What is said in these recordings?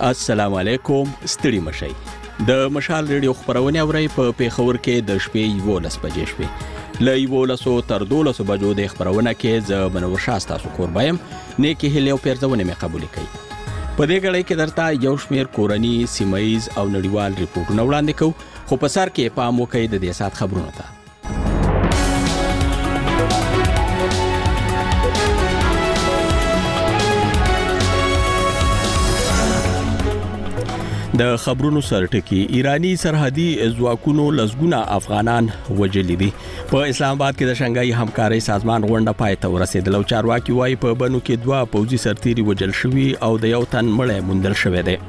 السلام علیکم، ستړي مشئ. د مشال ریډیو خبرونه اورئ په پیښور کې د شپې 11 بجې شوې. له 11 تر 12 بجو د خبرونه کې ز منور شاستا سو قربایم نیکی هلیو پیرځونه مې قبول کړي. په دې غړې کې درته یو شمیر کورنی سیمایز او نړیوال ریپورتونه وړاندې کوو، خو په سر کې پام وکړئ د دې سات خبرونه ته. د خبرونو سرټکی ایرانی سرحدي ځواکونو لزګونه افغانان وجلي دي. په اسلام آباد کې د شنګای همکاري سازمان غونډه پای ته ورسېدله او چارواکي وايي په بنو کې 2 پوځي سرتيري وجل شوي او د یو تن مړی موندل شوی دی.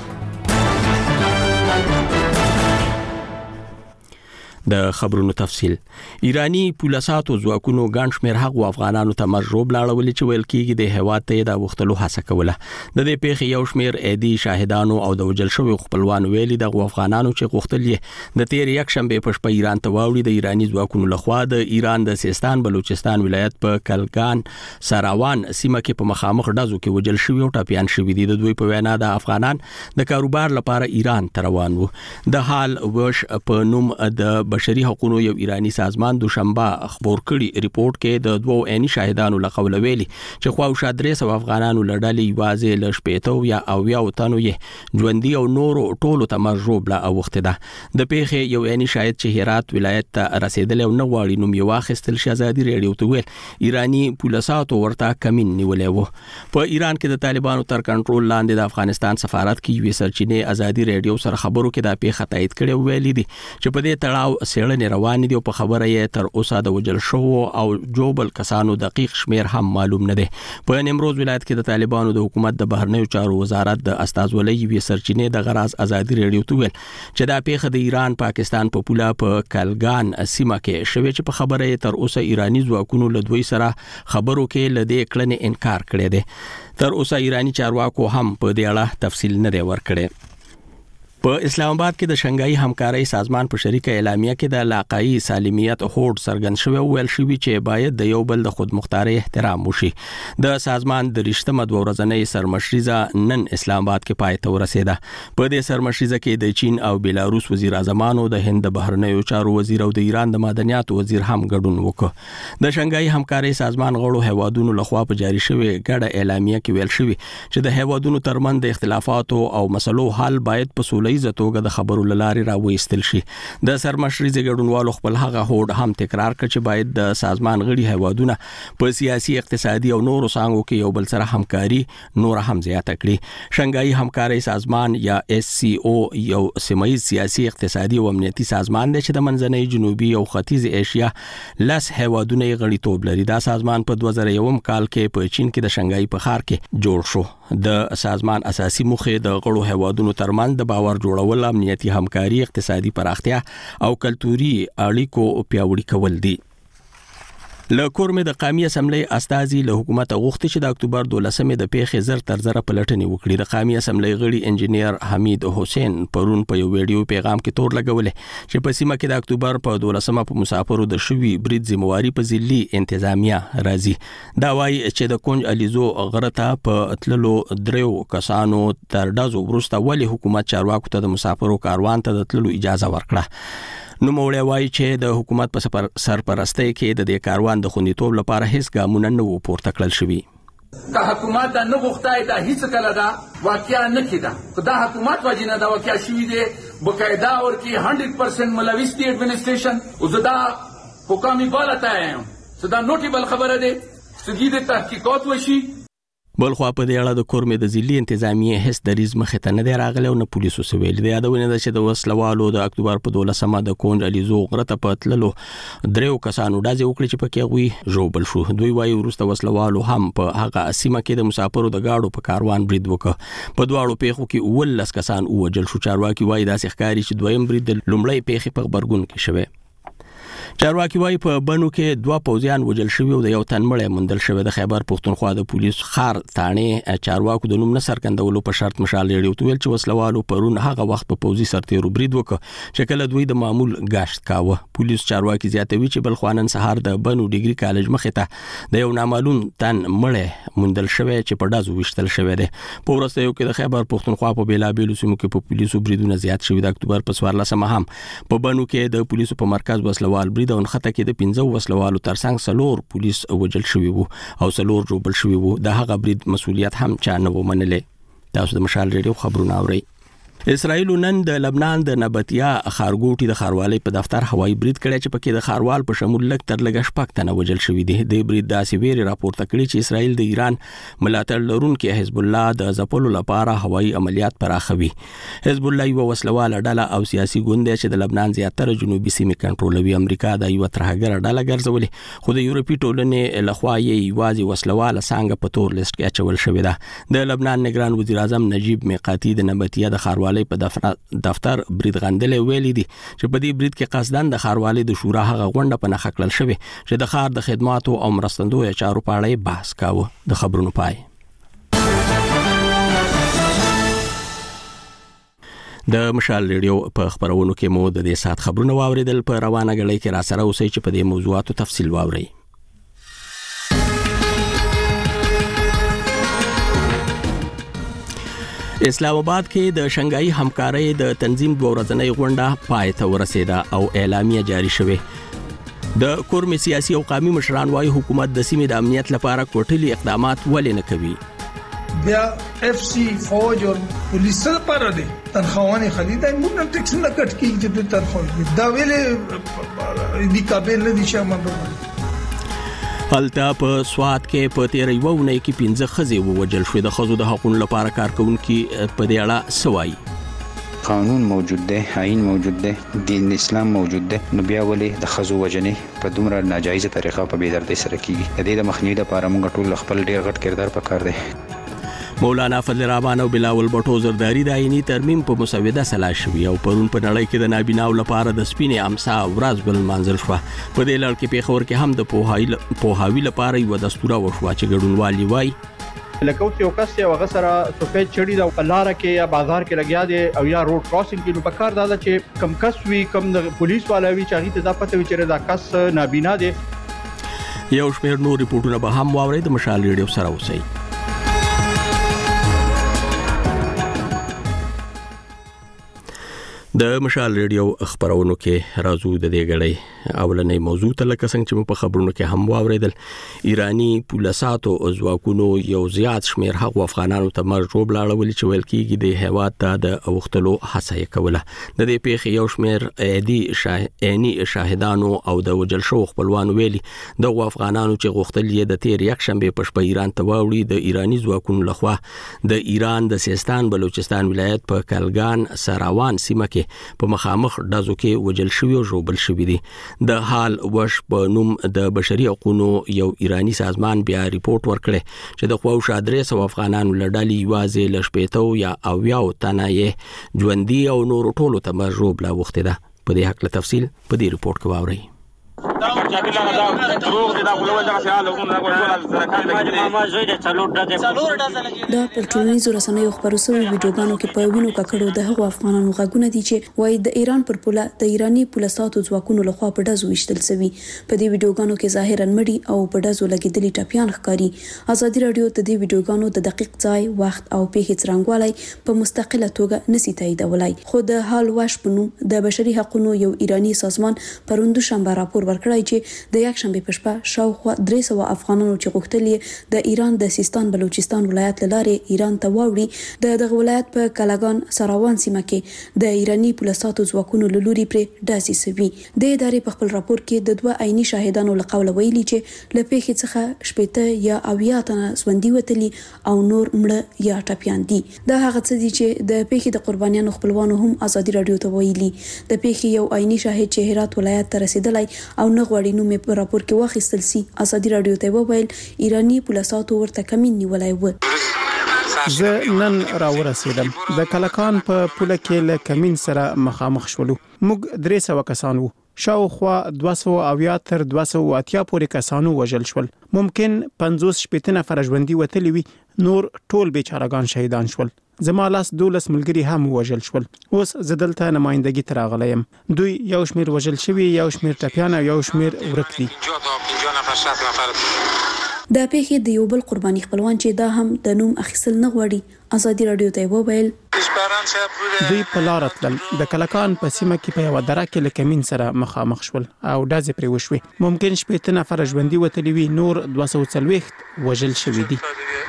د خبرونو تفصیل. ایرانی پولیساتو ځواکونو ګڼ شمېر هغو افغانانو ته مرجوب لاړولې چې ویل کېږي د هیواد ته د وختلو هڅه کوله. د دې پیښې یو شمېر اېدي شاهدانو او د وجل شوي خپلوان ویلي د افغانانو چې غوښتل یې د تیر یک شنبه په شپه ایران ته واوړي د ایرانی ځواکونو لخوا د ایران د سیستان بلوچستان ولایت په کلګان سراوان سیمه کې په مخامخ ډزو کې وجل شوي او ټاپیان شوي دي. د دوی په وینا د افغانان د کاروبار لپاره ایران ته روان وو. د حال وش په نوم د بشري حقوقو یو ایرانی سازمان دوشنبه خبر کړي ریپورت کې د 2 عیني شاهدانو لقول ویلي چې خواوشا 300 افغانانو لړلې یوازې لشپېتو یا او یا وتنو یې ژوندۍ او نورو ټولو ته مرجوب لا اوخته ده. د پیښې یو عیني شاهد چې هرات ولایت ته رسیدل او نه غواړي نوم یې واخیستل شي ازادي ریډیو ته ویل ایرانی پولیساتو ورته کمین نیولې وو. په ایران کې د طالبانو تر کنټرول لاندې د افغانستان سفارت کې یو سرچینې ازادي ریډیو سره خبرو کې د پیښه تایید کړي ویلي دي چې په دې تړاو روان دي او په خبره یې تر اوسه د وجل شو او جوبل کسانو دقیق شمیر هم معلوم نه دي. په نیمروز ولایت کې د طالبانو د حکومت د بهرنیو چارو وزارت د استازولۍ وی سرچینې د غراز ازادي ریډیو ته ویل چې دا پیښه د ایران پاکستان په پوله په کلګان سیمه کې شوې چې په خبره یې تر اوسه ایرانی ځواکونو له دوی سره خبرو کې لدې کړنې انکار کړی دی. تر اوسه ایرانی چارواکو هم په دې اړه تفصیل نه دی ورکړی. په اسلام آباد کې د شنګای همکاري سازمان په شریکه اعلامیه کې د علاقائی سالمیت هوډ څرګند شوی او ویل شوی چې باید د یو بل د خودمختاري احترام وشي. د سازمان د رښتمه 2 ورځنۍ سرمشریزه نن اسلام آباد کې پای ته ورسېده. په دې سرمشریزه کې د چین او بیلاروس وزیر اعظمانو د هند بهرنیو چارو وزیر او د ایران د معدنیاتو وزیر هم ګډون وکړ. د شنګای همکاري سازمان غړو هیوادونو لخوا په جاری شوی ګډه اعلامیه کې ویل شوی چې د هیوادونو ترمنځ د اختلافاتو او مسلو حل باید په سولې زتوګه د خبرو لارې راوېستل شي. د سرمشریزه ګډونوالو خپل هغه هوډ هم تکرار کړ چې باید د سازمان غړي هیوادونه په سیاسي اقتصادي او نورو څانګو کې یو بل سره همکاري نور هم زیاته کړي. شنګای همکاري سازمان یا SCO یو سیمایي سیاسي اقتصادي او امنیتي سازمان دی چې د منځنۍ جنوبي او ختیځ ایشیا لاس هیوادونه غړیتوب لري. دا سازمان په 2001 کال کې په چین کې د شنګای په ښار کې جوړ شو. د سازمان اساسي موخه د غړو هیوادونو ترمنځ د باور جوړول، امنیتي همکاري، اقتصادي پراختیا او کلتوري اړیکو پیاوړي کول دي. له کورمې د قومي اسمبلی استازي له حکومت غوښتي چې د اکتوبر 12 د پیښې زر تر زر پلټنې وکړي. د قومي اسمبلی غړي انجینیر حمید حسین پرون په یو ویډیو پیغام کې تور لګولې چې په سیمه کې د اکتوبر په 12 په مسافرو د شوي برید ذمہواری په ځلي انتظامیه راځي. دا وایي چې د کونج الیزو غرته په تللو 3 کسانو تر ډزو وروسته ولې حکومت چارواکو ته د مسافرو کاروان ته د تللو اجازه ورکړه. نو موړی وایي چې د حکومت په سرپرستۍ کې د دې کاروان د خوندیتوب لپاره هیڅ ګامونه نه وو پورته کړل شوي. که حکومت دا نه غوښتای دا هیڅ کله دا واقعا نه کیده. که دا حکومت وجنه دا واقعا شوي دی بقاعده اور کې 100% ملوث دی ایڈمنسٹریشن او زدا حکامي بالته یم صدا نوټیبل خبره ده چې د تحقیقات وشي. بلخوا په دې اړه د کورمې د ځلي انتظامیه هیڅ دریز مخې ته نه دی راغلی او نه پولیسو څه ویلي. د یادونه ده چې د وسلوالو د اکتوبر په 12 د کونج الیزو غرته په تللو 3 کسانو ډزې وکړې چې پکې هغوی ژوبل شو. دوی وایي وروسته وسلوالو هم په هغه سیمه کې د مسافرو د گاډو په کاروان برید وکړ. په دواړو پیښو کې 19 کسان ووژل شو. چارواکي وایي داسې ښکاري چې دویم برید د لومړۍ پیښې په غبرګون کې شوی. چارواکي وايي په بنو کې 2 پوځیان وژل شوي او د یو تن مړی موندل شوی. د خیبر پښتونخوا د پولیس خار تانې چارواکو د نوم نه څرګندولو په شرط مشال ریډیو ته ویل چې وسلوالو پرون هغه وخت په پوځي سرتیرو برید وکړ چې کله دوی د معمول گشت کاوه. پولیس چارواکي زیاتوي چې بل خوانن سهار د بنو ډیګري کالج مخې ته د یو نامعلوم تن مړی موندل شوی چې په ډازو وشتل شوی دی. په ورستیو کې د خیبر پښتونخوا په بیلابیلو سیمو کې په پولیسو بریدونه زیات شوي. د اکتوبر په 14 هم په بنو کې د پولیسو په مرکز وسلوال برید او نخته کې د 15 وسلوالو ترڅنګ 4 پولیس وژل شوي وو او 4 جوړ شوي وو. د هغه برید مسؤلیت هم چا نه ومنلې. تاسو د مشال ریډیو خبرونه اورئ. اسرائیل نن د لبنان د نبطیا خارګوټي د خاروالۍ په دفتر هوایي برید کړی چې پکې د خاروال په شمول لږ تر لږه 6 تنه وژل شوي دي. د برید داسې ویري راپورته کړي چې اسرائیل د ایران ملاتړ لرونکي حزب الله د ځپلو لپاره هوایي عملیات پراخوي. حزب الله یو وسلواله ډله او سیاسي ګوند چې د لبنان زیاتره جنوبي سیمې کنټرولوي. امریکا د یو ترهګر ډله ګرځولې خو د یورپی ټولنې لخوا یې یوازې وسلواله څنګه په تور لیست کې اچول شوې ده. د لبنان نگران وزیر اعظم نجیب میقاتي د نبطیا د خاروالۍ په دفتر برید غندلې ویلي دي چې په دې برید کې قصداً د خاروالۍ د شورا هغه غونډه په نخښه کړل شوې چې د ښار د خدماتو او مرستندویه چارو په اړه بحث کاوه. د خبرونو پای. د مشال ریډیو په خبرونو کې مو د دې سات خبرونه واوریدل. په روانه غړي کې را سره اوسئ چې په دې موضوعاتو تفصیل واورئ. اسلام آباد کې د شنګای همکارۍ د تنظیم 2 ورځنۍ غونډه پای ته ورسېده او اعلامیه جاری شوه. د کورم سیاسي او قومي مشران وايي حکومت د سیمې د امنیت لپاره کوټلي اقدامات ولې نه کوي. بیا اف سی فوج او پولیس لپاره دي تنخواهونه خلیدای موږ هم ټیکس نه کټ کیږي چې تنخواه دا ویلې د کابل نه دي شامل. هلته په سوات کې په 13 ونې کې 15 خزې ووجل شوې. د خزو د حقوقو لپاره کارکونکي په دې اړه سوای. قانون موجود دی، آئین موجود دی، دین اسلام موجود دی، نو بیا ولې د خزو وجنې په دومره ناجایزه طریقه په بېدردۍ سره کیږي. د دې د مخنیوي لپاره موږ ټول خپل ډیر غټ کردار پکار دی. مولانا فضل الرحمن او بلاول بټو زرداری د آئینی ترمیم په مسوده سلا شوی او پرون په نړۍ کې د نابیناو لپاره د سپینې امسا ورځ بل منځل شو. په دې لړ کې پیښور کې هم د پوهاوی لپاره یو دستور وشو چې ګډونوالي وای لکه یو کس یو غسر سفید چړي د لار کې یا بازار کې لګیا دي او یا روډ کراسینګ کې نو پکار دا چې کم کس وی کم د پولیس والا وی چې ته دا پته وی چې دا کس نابینا دي. یو شمېر نور ریپورتونه به هم واوري. د مشال ریډیو سره اوسئ. د مشال ریډیو خبرونو کې راځو د دې غړې اولنې موضوع ته لکه څنګه چې په خبرونو کې هم واوریدل. ایرانی پولیساتو او ځواکونو یو زیات شمیر هغو افغانانو ته مرجوب لاړول چې ویل کېږي د هیواد ته د اوختلو هڅه یې کوله. د دې پیښې یو شمیر عیني شاهدانو او د وجل شو خپلوان ویلي د افغانانو چې غوښتل یې د تیر یک شنبه په شپه ایران ته واوړي د ایرانی ځواکونو لخوا د ایران د سیستان بلوچستان ولایت په کلګان سراوان سیمه کې په مخامخ ډازو کې وجل شوی او ژوبل شوی دي. د حال وش په نوم د بشري حقوقو یو ایرانی سازمان بیا ریپورت ورکړي چې د خواوش 300 افغانانو لړډالي یوازې لشپېتو یا اویاو تنه یې ژوندۍ او نور ټولو ته مرجوب لا وخت ده. په دې حق له تفصیل په دې ریپورت کې واورئ. دا پر ټولنیزو رسنیو خبرو شوی ویډیوګانو کې په وینو ککړو د هغو افغانانو غږونه دي چې وایي د ایران پر پوله د ایرانی پولیساتو ځواکونو لخوا په ډزو وشتل شوی. په دې ویډیوګانو کې ظاهرا مړي او په ډزو لګیدلي ټپيان ښکاري. ازادي رادیو د دې ویډیوګانو د دقیق ځای، وخت او پیښې څرنګوالی په مستقله توګه نسی تاییدولای. خو د حال وش په نوم د بشري حقوقو یو ایرانی سازمان پروند شنبه راپور ورکړی چې د یک شنبه په شپه شاوخوا 300 افغانانو چې غوښتل د ایران د سیستان بلوچستان ولایت لاره ایران ته واوړي د دغه ولایت په کلاګان سراوان سیمه کې د ایرانی پولیساتو ځواکونو لوري پر داسې سوي. د ادارې په خپل راپور کې د 2 عیني شاهدانو لقول ویلي چې لپیخي څخه شپېته یا اویا تنه ژوندۍ وتلي او نور مړه یا ټپيان دي. دا هغه څه دي چې د پیښې د قربانیانو خپلوانو هم ازادي رادیو ته ویلي. د پیښې یو عیني شاهد چې هرات ولایت ته رسیدلی او نه غوړي نو په راپور کې واخیستل سي. ازادي رادیو ته وویل ایرانی پولیساتو ورته کمین نیولای و. زه نن راورسېدم. د کلکان په پوله کې له کمین سره مخامخ شولو. موږ 300 کسان وو شاوخوا 200 تر 280 پورې کسانو وژل شول. ممکن 50 شپېته نفر ژوندي وتلي وي، نور ټول بیچارهګان شهیدان شول. زما لاس 12 ملګري هم وژل شول. اوس زدلته نمائندګي تر اغلیم. دوی یو شمیر وژل شوی، یو شمیر ټپیان او یو شمیر ورک دي. د پیښې د یو بل قرباني خپلوان چې دا هم د نوم اخیستل نه غواړي ازادي رادیو ته وویل دوی په لار تلل د کلکان په سیمه کې په یو دره کې لکمین سره مخامخ شول او ډازې پرې وشوې. ممکن شپېته نفر ژوندي وتلي وي، نور 240 وژل شوي دي.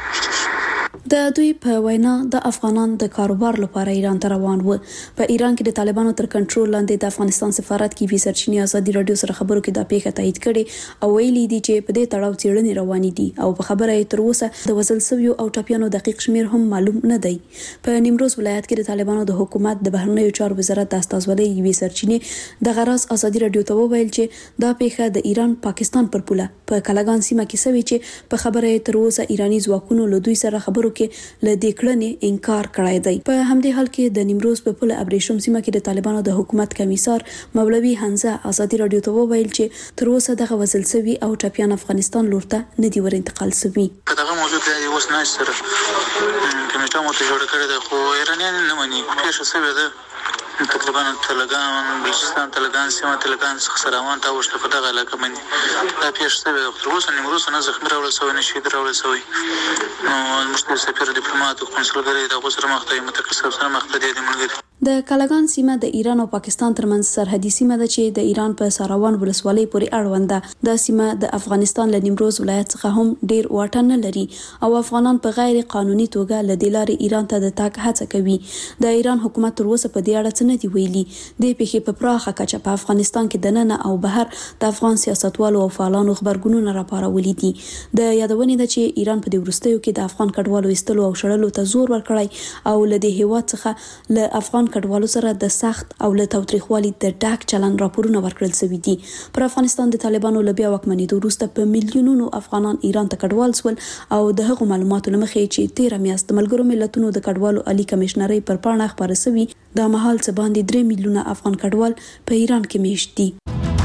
د دوی په وینا د افغانان د کاروبار لپاره ایران ته روان و. په ایران کې د طالبانو تر کنټرول لاندې د افغانستان سفارت کې وی سرچینې ازادي رادیو سره خبرو کې د پیښه تایید کړي او ویلي دي چې په دې تړاو څېړنې روانې دي او په خبره یې تر اوسه د وژل شویو او ټپیانو دقیق شمیر هم معلوم نه دی. په نیمروز ولایت کې د طالبانو د حکومت د بهرنیو چارو وزارت د استازولۍ وی سرچینې د غراس ازادي رادیو ته وویل چې دا پیښه د ایران پاکستان پر پوله په کلاګان سیمه کې سوي چې په خبره یې تر اوسه ایرانی ځواکونو له دوی سره خبرو کې لدې کړنې انکار کړی دی. په همدې حال کې د نیمروز په پوله ابریشم سیمه کې د طالبانو د حکومت کمیسار مولوي حمزه ازادي رادیو ته وویل چې تر اوسه دغه وژل شوي او ټپیان افغانستان لور ته نه دي ور انتقال شوي. دغه موضوع د اوس نه سره کمیټه مو ته جوړ کړی دی خو ایرانیان نه مني پیښه شوې ده. تقریبا تلګان بلوچستان تلګان سیمه تلګان سخسراوان ته وشته په دغه علاقه باندې دا پیښه شوې ده. تر اوسه نیمروز نه زخمي راوړل شوی نه شهید راوړل شوی. نو مشتري سفیر ډیپلوماټ او کنسولګری د غوسر مخته متکسب سره مخته دي ملګری. د کلاګان سیمه د ایران او پاکستان ترمنځ سرحدي سیمه ده چې د ایران په ساروان ولسوالۍ پورې اړوند ده. د سیمه د افغانستان له نیمروز ولایت څخه هم ډیر واټن نه لري او افغانان په غیر قانوني توګه له دې لارې ایران ته د تګ هڅه کوي. د ایران حکومت تر اوسه په دې اړه څه نه دی ویلي. د پیښې په پراخه کچه په افغانستان کې د ننه او بهر د افغان سیاستوالو او فعالانو خبرګونونه راپارولي دي. د یادونې ده چې ایران په دې وروستیو کې د افغان کډوالو ایستلو او شړلو ته زور ورکړی او له دې هیواد څخه له افغان کډوالو سره د سخت او له تاوتریخوالي د ډاک چلن راپورونه ورکړل شوي دي. پر افغانستان د طالبانو له بیا واکمنېدو وروسته په میلیونونو افغانان ایران ته کډوال شول او د هغو معلوماتو له مخې چې 13 میاشت د ملګرو ملتونو د کډوالو عالی کمشنرۍ پر پاڼه خبره شوي د مهال څه باندې 3 میلیونه افغان کډوال په ایران کې میشت دي.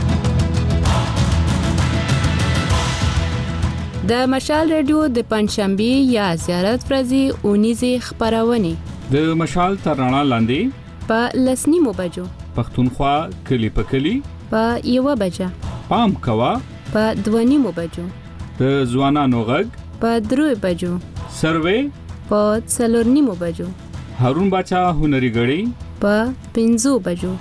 د مشال رادیو د پنځشنبه یا زیارت ورځې اونیزه خبرونه د مشال تر رڼا لاندې په لسنیمو بجو پښتونخوا کلی په کلی په 1 بجه پام کوا په 2 بجو د ځوانانو غږ په 3 بجو سروې په 4 بجو هارون باچا هنري غړي په 5 بجو.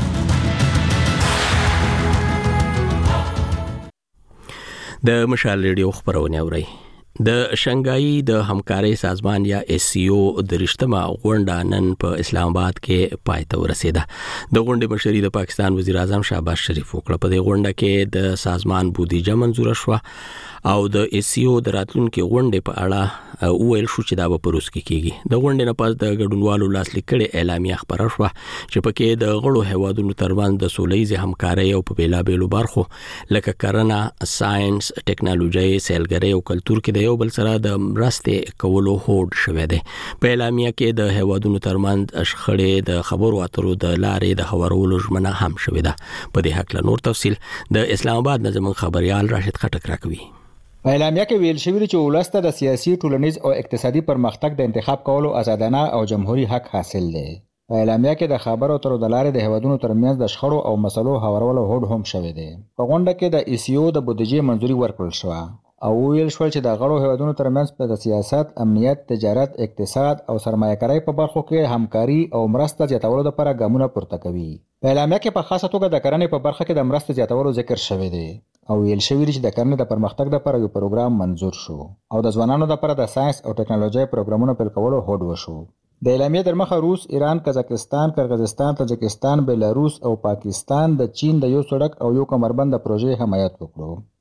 د مشال ریډیو خبرونه اوري. د شنګای د همکارۍ سازمان یا SCO د رښتما غونډه نن په اسلام آباد کې پای ته ورسیده. د غونډې مشري د پاکستان وزیر اعظم شهباز شریف وکړه. په دې غونډه کې د سازمان بودیجه منزور شوه او د SCO د راتلونکو غونډې په اړه ویل شو چې دا به پروس کېږي. د غونډې نه پس د ګډونوالو لاسلیک کړي اعلامیه خبره شوه چې پکې د غړو هیوادونو ترمنځ د سولهییز همکارۍ او په بیلابېلو برخو لکه کرنه، ساينس، ټکنالوژي، سیلګرۍ او کلتور کې د یو بل سره د مرستې کولو هوډ شوه دی. په اعلامیه کې د هیوادونو ترمنځ شخړې د خبرو اترو د لارې د هوارولو ژمنه هم شوه ده. په دې حق له نور تفصیل د اسلام آباد نظم خبريال راشد خټک راکوي. په اعلامیه کې ویل شوی چې ولسته د سیاسي، ټولنیز او اقتصادي پرمختګ د انتخاب کولو آزادانه او جمهوریت حق حاصل دی. په اعلامیه کې د خبرو اترو د لارې د هیوادونو ترمنځ د شخړو او مسلو هوارولو هوډ هم شوی دی. په غونډه کې د SCO د بودیجې منځوري ورکړل شو او ویل شو چې د غړو هیوادونو ترمنځ په سیاست، امنیت، تجارت، اقتصاد او سرمایه‌کارۍ په برخو کې همکاري او مرسته زیاتولو لپاره ګامونه پورته کوي. په اعلامیه کې په خاصه توګه د کرنې په برخه کې د مرستې زیاتولو ذکر شوی دی او ویل شوی دی چې د کرنې د پرمختګ لپاره یو پروګرام منظور شو او د ځوانانو لپاره د ساينس او ټکنالوژي پروګرامونو پیل کولو هوډ وشو. د اعلامیې در مخه روس، ایران، قزاقستان، قرغیزستان، تاجکستان، بیلاروس او پاکستان د چین د یو سړک او یو کمربند پروژې حمایت وکړو.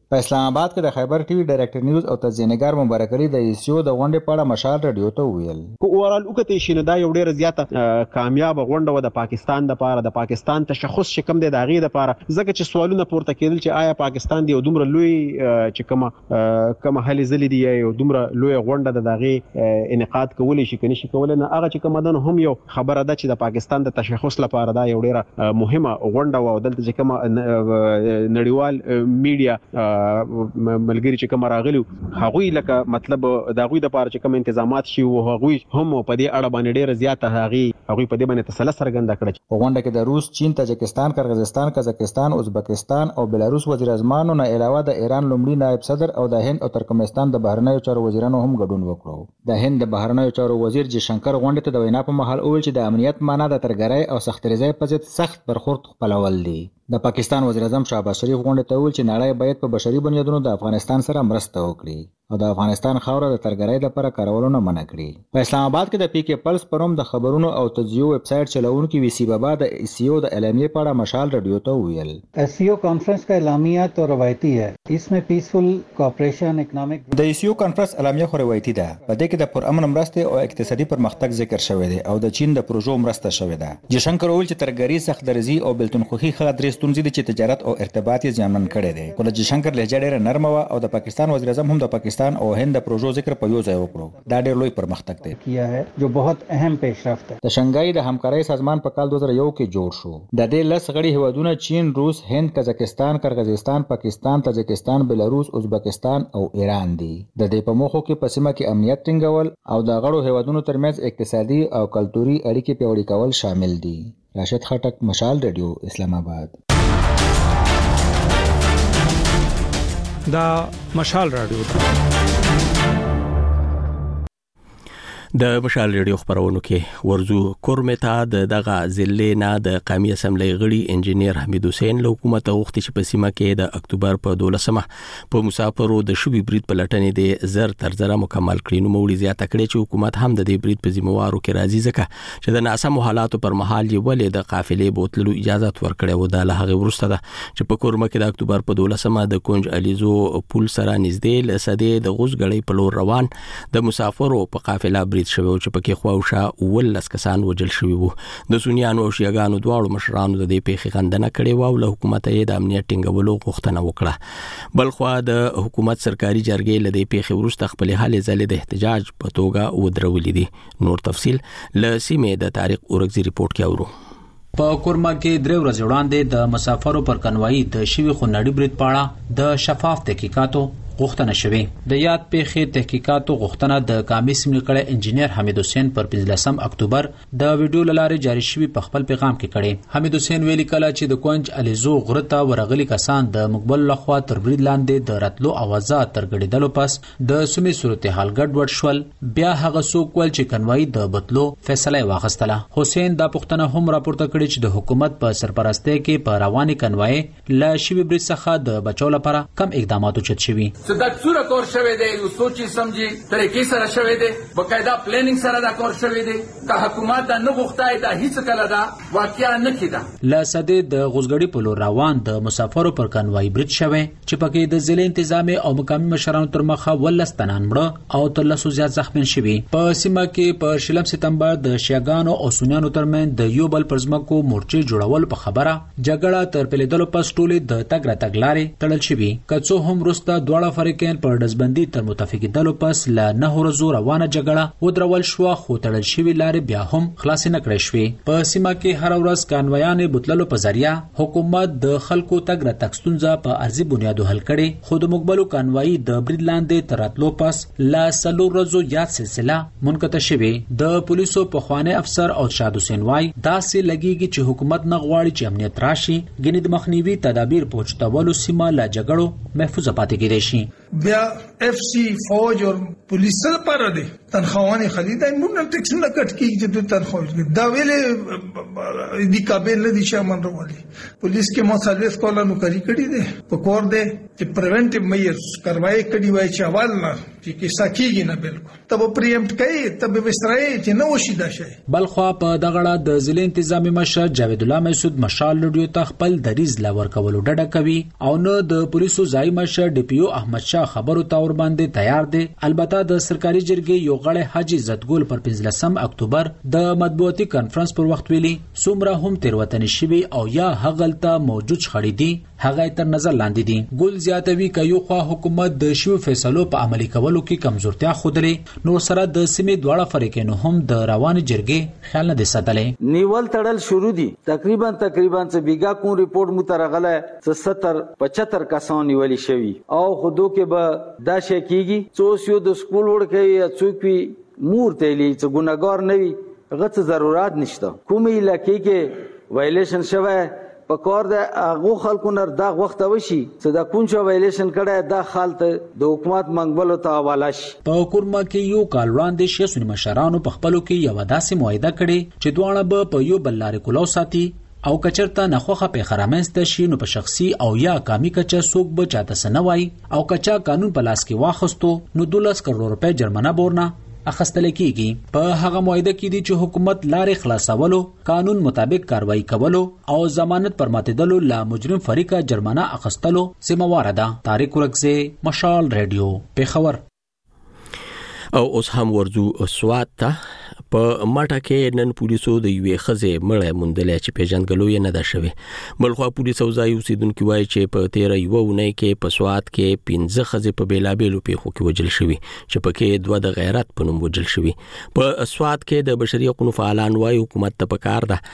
په اسلام آباد کې د خیبر ټي وي ډایرکټر نیوز او تجزیه‌نګار مبارک علي د ایسیو د غونډې په اړه مشال رادیو ته ویل کو اورال وکته شي نه دا یو ډیره زیاته کامیاب غونډه و د پاکستان د لپاره د پاکستان تشخص شکم دی د غي د لپاره ځکه چې سوالونه پورته کېدل چې آیا پاکستان دی دومره لوی چې کومه هلي ځلې دی یو دومره لوی غونډه د دغه انعقاد کولای شي کني شي کولای نه هغه چې کومه دن هم یو خبره ده چې د پاکستان د تشخص لپاره دا یو ډیره مهمه غونډه و دلته چې کومه نړیوال میډیا ملګری چې کوم راغلی هغه لکه مطلب دا غوي د لپاره چې کوم تنظیمات شي او هغه هم په دې اړه باندې ډیره زیاته هغه په دې باندې تسلط څرګنده کړ. په غونډه کې د روس، چین، تاجکستان، قرغیزستان، قزاقستان، ازبکستان او بلاروس وزیر اعظمانو نه علاوه د ایران لومړي نائب صدر او د هند او ترکمنستان د بهرنیو چارو وزیرانو هم ګډون وکړو. د هند د بهرنیو چارو وزیر جیشنکر غونډه ته د وینا په مهال وویل چې د امنیت معنا د ترګرۍ او سختریزۍ په ضد سخت برخورد خپلول دي. د پاکستان وزیر اعظم شهباز شریف غونډه ته وویل چې نړۍ باید په بشري بنیادونو د افغانستان سره مرسته وکړي او د افغانستان خاوره د ترګرۍ لپاره کارولو نه منع کړي. په اسلام آباد کې د پی کې پلس پروم د خبرونو او تجزیو ویب سټ چلوونکي وی سی بابا د ایسیو د اعلامیې په اړه مشال رادیو ته ویل ایسیو کانفرنس کا اعلامیہ تو روایتی ہے، اسمه پیسفل کوآپریشن اکنامک. د ایسیو کانفرنس اعلامیه خو روایتی ده، په دې کې د پرامن مرستې او اقتصادي پرمختګ ذکر شوی دی او د چین د پروژو مرسته شوی ده. جیشنکر وویل چې ترګری سخت درزي او بلتونخوخي خلک درې ستونزې دي چې تجارت او ارتباط یې زیانمن کړي دي. خو د جیشنکر لهجه ډېره نرمه و او د پاکستان وزیر اعظم هم د پاکستان او هند د پروژو ذکر په یو ځای وکړو. دا ډېر لوی پرمختګ دی کیا ہے جو بہت اہم پیشرفت ہے. د شنګای د همکارۍ سازمان په کال 2001 کې جوړ شو. د دې 10 غړي هیوادونه چین، روس، هند، قزاقستان، قرغیزستان، پاکستان، تاجکستان، بلاروس، ازبکستان او ایران دي. د دې په موخو کې په سیمه کې امنیت ټینګول او د غړو هیوادونو ترمنځ اقتصادي او کلتوري اړیکې پیاوړې کول شامل دي. راشد خټک، مشال رادیو، اسلام آباد. دا مشال رادیو د مشال ریډیو خبرونو کې ورزو کورمتا دغه ضلع د قومي اسمبلی غړي انجنیر حمید حسین له حکومت غوښتي چې په سیمه کې د اکتوبر په 12مه په مسافرو د شوبې برید په لټنې د زر تر زره مکمل کړي. نو موړي زیاته کړي چې حکومت هم د دې برید په ذمہوارو کې راځي ځکه چې د ناسمو حالاتو پر مهال یې ولې د قافلې بوتلو اجازه ورکړې و. د هغه وروسته ده چې په کورمه کې د اکتوبر په 12مه د کونج الیزو پل سره نږدې لسدې د غوز غړي په لور روان د مسافرو په قافله برید شوی چې پکې خواوشا ولس کسان وجل شوی وو. د سنیانو او شیعاګانو دواړو مشرانو د دې پیښې غندنه کړې و او له حکومت یې د امنیت ټینګولو غوښتنه وکړه. بلخوا د حکومت سرکاري جرګې له دې پیښې وروسته خپل حالې ځلې د احتجاج په توګه ودرولې دي. نور تفصيل له سیمې د تاریخ اورګزي ریپورت کې اورو. په کورما کې درې ورځې وړاندې د مسافرو پر کنوایي د شوی خونړي برید پاړه د شفاف تحقیقاتو غوښتنه شوې. د یاد پیښې تحقیقاتو غوښتنه د قومي اسمبلی کړه انجنیر حمید حسین پر 15 اکتوبر د ویډیو لاره جاری شوی په خپل پیغام کې کړي. حمید حسین ویلي کله چې د کونج الیزو غرته ورغلي کسان د مقبل لخوا تر برید لاندې د راتلو اوازات ترګړېدلو پس د سیمې صورتحال ګډوډ شول. بیا هغه څوک ول چې کنوای د بتلو فیصله واغستله. حسین دا پوښتنه هم راپورته کړي چې د حکومت په سرپرستۍ کې په رواني کنوای لا شوی برید څخه د بچو لپاره کم اقدامات اوچت شوي. دا څوره کور شوی دی، یو سوچي سمجي طریقې سره شوی دی، بقاعده پلانینګ سره دا کور شوی دی. که حکومت دا نه غوښتای دا هیڅ کله دا واقعیا نه کیده. لاسده د غوزګړي په لور روان د مسافرو پر کنوای برید شوی چې پکې د ضلع انتظامی او مقامی مشرانو تر مخه ولستنان مړه او تر لسو زیات زخمین شوي. په سیمه کې په 16 سپتمبر د شیعاګانو او سنیانو ترمن د یو بل پرزمکو مورچې جوړول په خبره جګړه تر پیلیدلو پس ټولې د تګ را تګ لارې تړل شوي. کڅو هم رسته دواړه فریقین پر دزبندي تر متفقیدلو پس ل 9 ورځو روانه جګړه ودرول شو خو تړل شوی لارې بیا هم خلاص نه کړې شوې. په سیمه کې هر ورځ کانوایانې بوتللو په ذریعہ حکومت د خلکو تګ را تګ ستونزه په ارزي بنیادو حل کړي. خو د مقبلو کانوایي د برید لاندې تراتلو پس ل 4 ورځو یاد سلسله منقطع شوه. د پولیسو په خوانه افسر او شاد حسین وای داسې لګیږي چې حکومت نه غواړي چې امنیت راشي ګنې د مخنیوي تدابیر پوښتولو سیمه لا جګړو محفوظ پاتې کېدې شي. بیا اف سی فوج او پولیس لپاره دي تنخواهانی خلیدا موږ ټیکس نه کټ کیږي چې تنخواه دا ویلې د کابل نه دي شامل راولي پولیس کې مصالحه کوله نو کری کړی دي په کور دي چې پریونټیو میجرز کاروایی کړي وای چې اول نه چې کیسه کیږي نه بالکل تب پریمپټ کوي تب وسترای چې نو شي دا شي بلخوا په دغړه د ضلع انتظامی مشر جاوید الله مسعود مشال لډیو ته خپل دریز لور کولو ډډه کوي او نو د پولیسو ځای مشر ډي پی او احمد شاه خبرو تور باندې تیار دي. البته د سرکاري جرګې یو غړی حاجی عزتګل پر 15 اکتوبر د مطبوعاتي کانفرنس پر وخت ویلي څومره هم تیروتنې شوي او یا هغلته موجود شخړې دي هغه تر نظر لاندې دي. ګل زیاتوي ک یو خوا حکومت د شیو فیصلو په عملي کولو کې کمزورتیا خودلې نو سره د سیمې دواړه فریقینو هم د روان جرګې خیال نه دي ساتلې. نیول تړل شروع دي تقریبا څه بیګا کوم ریپورت مترغله 70-75 کسان نیولې شوی او خودو کې به دا شي کیږي څو د سکول ورکه څوک مور تیلی چې ګناګار نه وي غت ضرورت نشته کومې علاقې کې وایلیشن شوه په کار د هغه خلکو نر دا وخت وشي چې دا کوم وایلیشن کړه دا حالت د حکومت منګولو ته حواله شي. په کورما کې یو کال وړاندې شیسونی مشرانو په خپلو کې یو داسې معاهده کړې چې دواړه به په یو بل لارې کولو ساتي او کچرته نخوخه په خرامنسته شي نو په شخصي او یا کامی کچا سوق به چاته سنوي او کچا قانون په لاس کې واخستو نو 12 کروڑ روپے جرمانه بورنه اخستل کیږي. په هغه معاهده کې دي چې حکومت لارې خلاصولو قانون مطابق کاروایی کولو او ضمانت پر ماتیدلو لا مجرم فریقه جرمانه اخستلو ذمہوار ده. طارق ورکزه مشال رادیو پیښور. او اوس هم ورزو سوات ته په ماټه کې نن پولیسو د یوې خزې مړه موندلې چې پیژندګلو یې نه ده شوې. بلخوا پولیس او ځای اوسیدونکو وایي چې په 13 یوونۍ کې په سوات کې 15 خزې په بیلابېلو پیښو کې وژل شوي چې پکې 2 د غیرت په نوم وژل شوي. په سوات کې د بشري حقوقو فعالان وایي حکومت ته پکار ده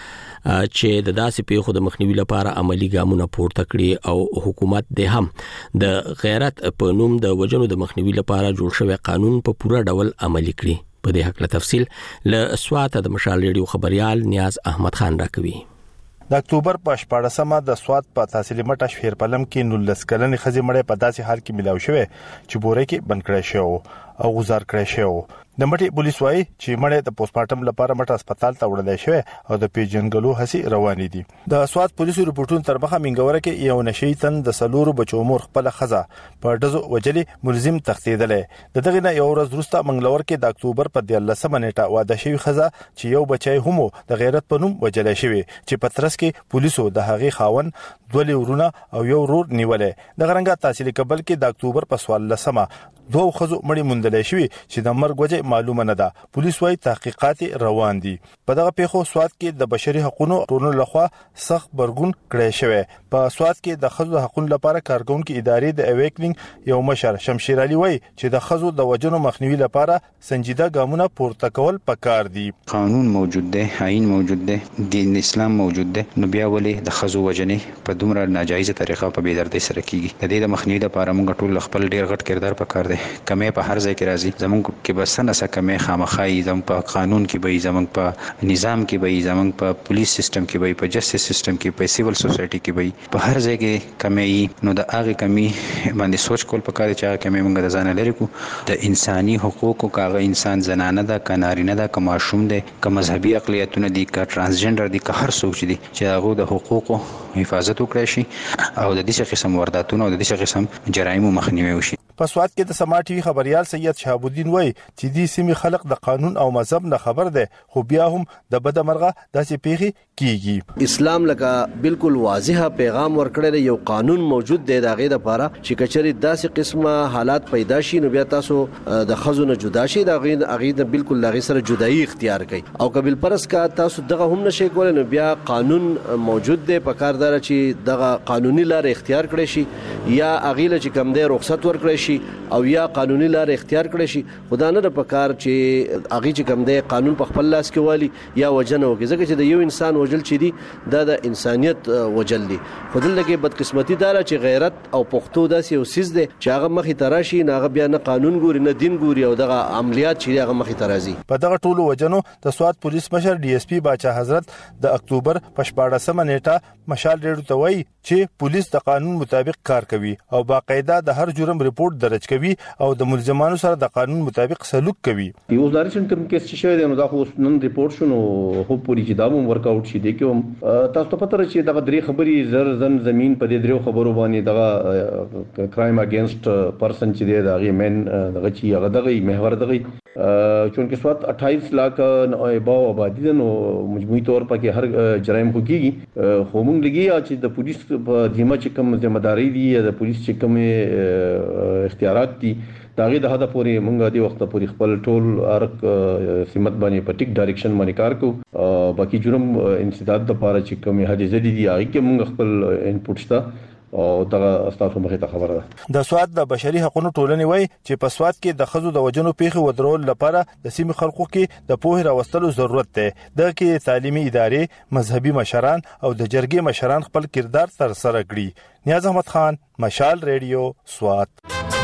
چې د داسې پیښو د مخنیوي لپاره عملی ګامونه پورته کړي او حکومت د هم د غیرت په نوم د وژنو د مخنیوي لپاره جوړ شوی قانون په پوره ډول عملی کړي. په دې حق له تفصیل له سوات د مشال ریډیو خبريال نیاز احمد خان راکوي. د اکتوبر په 14مه د سوات په تحصیلي مټه شهر پلم کې 19 کلنې خزې مړې په داسې حال کې ملاو شوه چې بوره کې بند کړی شو او غزار کړی شو. د مټي پولیس وایي چې مړې د پوسټمارټم لپاره مټه هسپتال ته وړل شوې او د پیژنګلو هڅې روانې دي. د سوات پولیسو رپورټونو تر مخه منګوره کې یو نشي تن د سلورو بچو مور خپل خزه په دزو وجلي ملزم تختیدلې. د دغه نه یو ورځ وروسته منګلور کې د اکتوبر په 13 نیټه واده شوی خزه چې یو بچای هم د غیرت په نوم وجل شوی چې پترس کې پولیسو د هغې خاون دوه ورونه او یو ورور نیولې. د غرنګا تحصیل کبل کې د اکتوبر په 14مه 2 خزو مړي موندلې شوی چې د مرګ وجه معلومه نه ده. پولیس وايي تحقیقات روان دي. په دغه پیښو سوات کې د بشري حقوقو ټولنو لخوا سخت برګون کړی شوی. په سوات کې د خزو حقوقو لپاره کارګونکو ادارې د اویکنینګ یو مشر شمشیر علي وايي چې د خزو د وجنو مخنیوي لپاره سنجیده ګامونه پورته کول پکار دي. قانون موجود دی، آئین موجود دی، دین اسلام موجود دی، نو بیا ولې د خزو وجنې په دومره ناجایزه طریقه په بیدردۍ سره کیږي. د دې د مخنیوي لپاره موږ ټول خپل ډیر غټ کردار پکار دی. کمې په هر ځای کې راځي زمونږ کې بس نه سکه کمې خامخای زمونږ په قانون کې به زمونږ په نظام کې به زمونږ په پولیس سیستم کې به په جسټس سیستم کې په سیول سوسایټي کې به په هر ځای کې کمې نو د هغه کمې باندې سوچ کول پکار چې هغه کمې موږ د ځان لري کو د انساني حقوقو کاغه انسان زنانه ده کنارینه ده کماشوم ده که مذهبي اقلیتونه دي که ترانسجندر دي که هر څوک دي چې هغه د حقوقو حفاظت وکړي شي او د دې قسم وارداتونو او د دې قسم جرایمو مخنیوي وشي. په سوات کې د سما ټي وي خبريال سید شهاب الدین وای چې دې سیمې خلک د قانون او مذهب نه خبر ده خو بیا هم د بد مرغه داسې پیخي کیږي. اسلام لکه بالکل واضحه پیغام ورکړی یو قانون موجود دی دغه لپاره چې کچري داسې قسمه حالات پیدا شي نو بیا تاسو د خزونه جدا شي دغه بالکل لغه سره جدایي اختیار کړي او قبل پرس کا تاسو دغه هم نشي کولای نو بیا قانون موجود دی په کاردار چې دغه قانوني لار اختیار کړي شي یا اغیله چې کم دی رخصت ورکړي شي او یا قانوني لار اختیار کړی شي. خدا نه د پکار چې اغه چې کم دی قانون په خپل لاس کې والی یا وجنه وکړي ځکه چې د یو انسان وجل چي دي د انسانيت وجل دي. خدای لکه بدقسمتي دار چې غیرت او پښتو داسې یو سیس دی چې هغه مخې تراشي نه هغه بیا نه قانون ګوري نه دین ګوري او دغه عملیات چې هغه مخې ترازي. په دغه ټولو وجنو د سوات پولیس مشر ډي اس پی باچا حضرت د اکتوبر په 14مه نیټه مشال ریډیو ته وایي چې پولیس د قانون مطابق کار کوي او باقاعده د هر جرم ریپورت ریپورت درج کوي او د ملزمانو سره د قانون مطابق سلوک کوي. یو دارشن کوم کیس چې شوی دی نو دا خو نن ریپورت شونه هو پوری چې دا هم ورک اوټ شي دی کوم تاسو ته پته راځي دا درې خبري زمين په دې درو خبرو باندې دا کرایم اگینست پرسن چې دی دا غي مین دغه چې هغه دغه محور دغه چونکه سوات 28 लाख باو آبادی ده نو مجموعي تور په کې هر جرایم کوي خو موږ لګي چې د پولیس په ذمہ چې کوم ځمداري دي د پولیس چې کوم اختیارات دي داغه د هدا پوری موږ د وخت پوری خپل ټول ارق سمت باندې په ټیک ډایرکشن باندې کار کوو باقي جرم انسداد د پاره چې کوم حدیث دي هغه کې موږ خپل انپوټ شته او دا تاسو مخه ته خبره ده. د سواد د بشري حقوقو ټولنې وای چې په سواد کې د خزو د وجنو پیښې ودرول لپاره د سیمې خلکو کې د پوهه راوستلو ضرورت ده. د کې تعلیمي ادارې، مذهبي مشران او د جرګې مشران خپل کردار سره کړی. نیاز احمد خان، مشال ریډیو، سواد.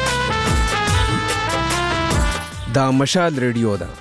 دا مشال ریډیو ده.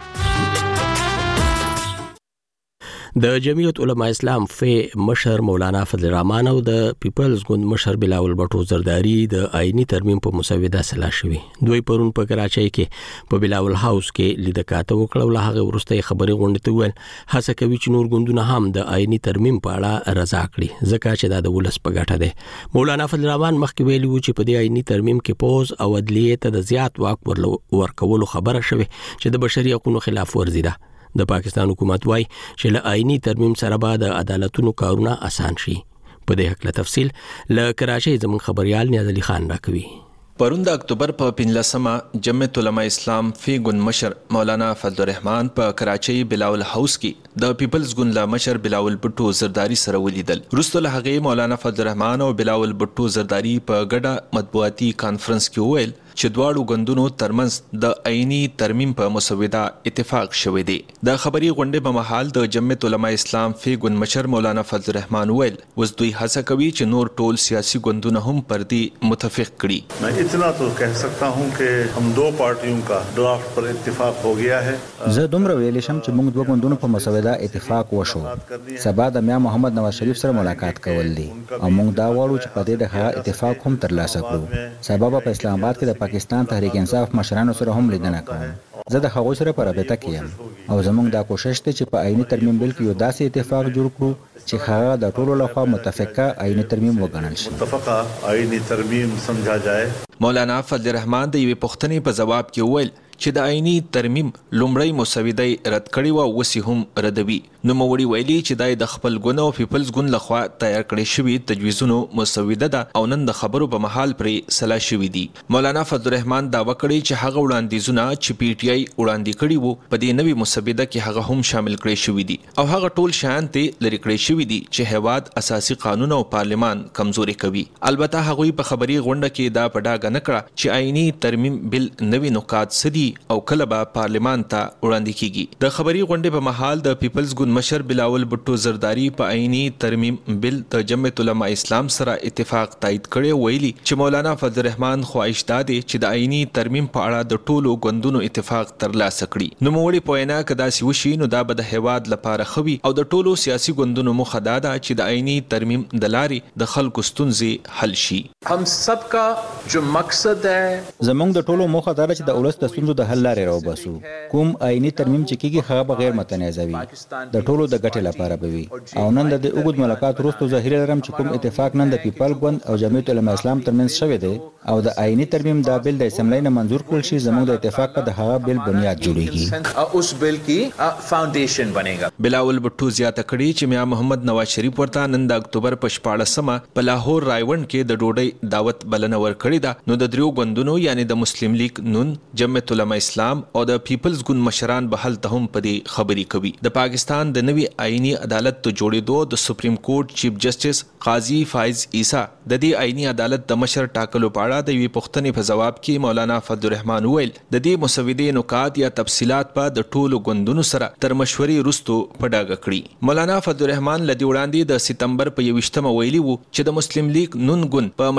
د جمعیت علماء اسلام فی مشر مولانا فضل الرحمن او د پیپلز ګوند مشر بلاول بټو زرداری د آئینی ترمیم په مسوده سلا شوی. دوی پرون په کراچۍ کې په بلاول هاوس کې لیدکاته وکړه. هغه ورسته خبري غونډه ته ویل هڅه کوي چې نور ګوندونه هم د آئینی ترمیم په اړه رضا کړي ځکه چې د ولس په ګټه ده. مولانا فضل الرحمن مخکې ویلي و چې په دې آئینی ترمیم کې پوز او عدلیه ته د زیات واک ورکولو خبره شوه چې د بشري حقوقو خلاف ورزي ده. د پاکستان حکومت وايي چې له آئینی ترمیم سره به د عدالتونو کارونه آسان شي. په دې حق له تفصیل له کراچۍ زموږ خبريال نیاز علي خان راکوي. پرون د اکتوبر په 15مه جمعیت علماء اسلام فی ګوند مشر مولانا فضل الرحمن په کراچۍ بلاول هاوس کې د پیپلز ګوند مشر بلاول بټو زرداری سره ولیدل. وروسته له هغه مولانا فضل الرحمن او بلاول بټو زرداری په ګډه مطبوعاتي کانفرنس کې وویل چې دواړو ګوندونو ترمنځ د آئینی ترمیم په مسوده اتفاق شوی دی. د خبري غونډې په محل د جمعیت علماء اسلام فی ګوند مشر مولانا فضل الرحمن ویل اوس دوی هڅه کوي چې نور ټول سیاسي ګوندونه هم پر دې متفق کړي. मैं इतना तो कह सकता हूं कि हम दो पार्टियों का ड्राफ्ट पर इत्तेफाक हो गया है. زه دومره ویلی شم چې موږ دوه ګوندونو په مسوده اتفاق وشو. سبا د میا محمد نواز شریف سره ملاقات کول دي او موږ دا وایو چې په دې د اتفاق هم ترلاسه کړو. سبا په اسلام آباد کې د پاکستان تحریک انصاف مشرانو سره هم لیدنه کوم. زه د هغوی سره په رابطه کې یم او زموږ دا کوشش دی چې په آئینی ترمیم بل کې یو داسې اتفاق جوړ کړو چې هغه د ټولو لخوا متفقه آئینی ترمیم وګڼل شي. متفقه آئینی ترمیم سمجھا جائے. مولانا فضل الرحمن د یوې پوښتنې په جواب کې وویل چې د آئینی ترمیم لومړی مسوده رد کړي و وسی هم ردوي. نو موري ویلي چې دای د خپل ګوند او پیپلز ګوند لخوا تیار کړي شوی تجویزونو مسوده ده او نن د خبرو په محل پرې سلا شوی دي. مولانا فضل الرحمن دا وکړي چې هغه وړاندیزونه چې پی ټی آی وړاندې کړي وو په دې نوې مسوده کې هغه هم شامل کړي شوی دي او هغه ټول شان ته لری کړي شوی دي چې هواد اساسي قانون او پارلیمان کمزوري کوي. البته هغه په خبري غونډه کې دا پډاګه نه کړه چې آئینی ترمیم بل نوې نکات سدي او کله به پارلیمان ته وړاندې کیږي. د خبري غونډې په محل د پیپلز ګوند مشر بلاول بټو زرداری په آئینی ترمیم بل د جمعیت علماء اسلام سره اتفاق تایید کړي. ویلي چې مولانا فضل الرحمن خواهش دادي چې د آئینی ترمیم په اړه د ټولو ګوندونو اتفاق ترلاسه کړي. نو موړي پوینا کدا سی وشي نو دا به د هواد لپاره خوي او د ټولو سیاسي ګوندونو مخه دا ده چې د آئینی ترمیم د لارې د خلکو ستونزې حل شي. هم سب کا جو مقصد ہے زمونږ د ټولو مخه دا چې د اولس د ستونزو د حل لارې راوباسو. کوم آئینی ترمیم چې کیږي هغه بغیر متنازع وي د ټولو د ګټې لپاره به وي. او نن د اوږد ملاقات وروسته ظاهر لرم چې کوم اتفاق نن د پیپل ګوند او جمعیت علماء اسلام ترمنځ شوی دی او د آئینی ترمیم دا بل د اسمبلی نه منظور کړل شي زموږ د اتفاق په دغه بل بنیاد جوړیږي او اس بل کی فاونډیشن بنےګا. بلاول بټو زیاته کړي چې میا محمد نواز شریف ورته نن د اکتوبر په 14مه په لاهور رایوند کې د ډوډۍ دعوت بلنه ورکړې ده. نو د دریو ګوندونو یعنی د مسلم لیگ نون، جمعیت علماء اسلام او د پیپلز ګوند مشران به هلته هم په دې خبري کوي. د پاکستان د نوي آئینی عدالت ته جوړېدو د سپریم کورټ چیف جسټس قاضي فایز عیسی د دې آئینی عدالت د مشر ټاکلو په اړه د یوې پوښتنې په جواب کې مولانا فضل الرحمن ویل د دې مسودې نکات یا تفصيلات په د ټولو ګوندونو سره تر مشورې وروسته په ډاګه کړي. مولانا فضل الرحمن لدی وړاندې د سپتمبر په 21مه ویلي وو چې د مسلم لیگ نون ګوند په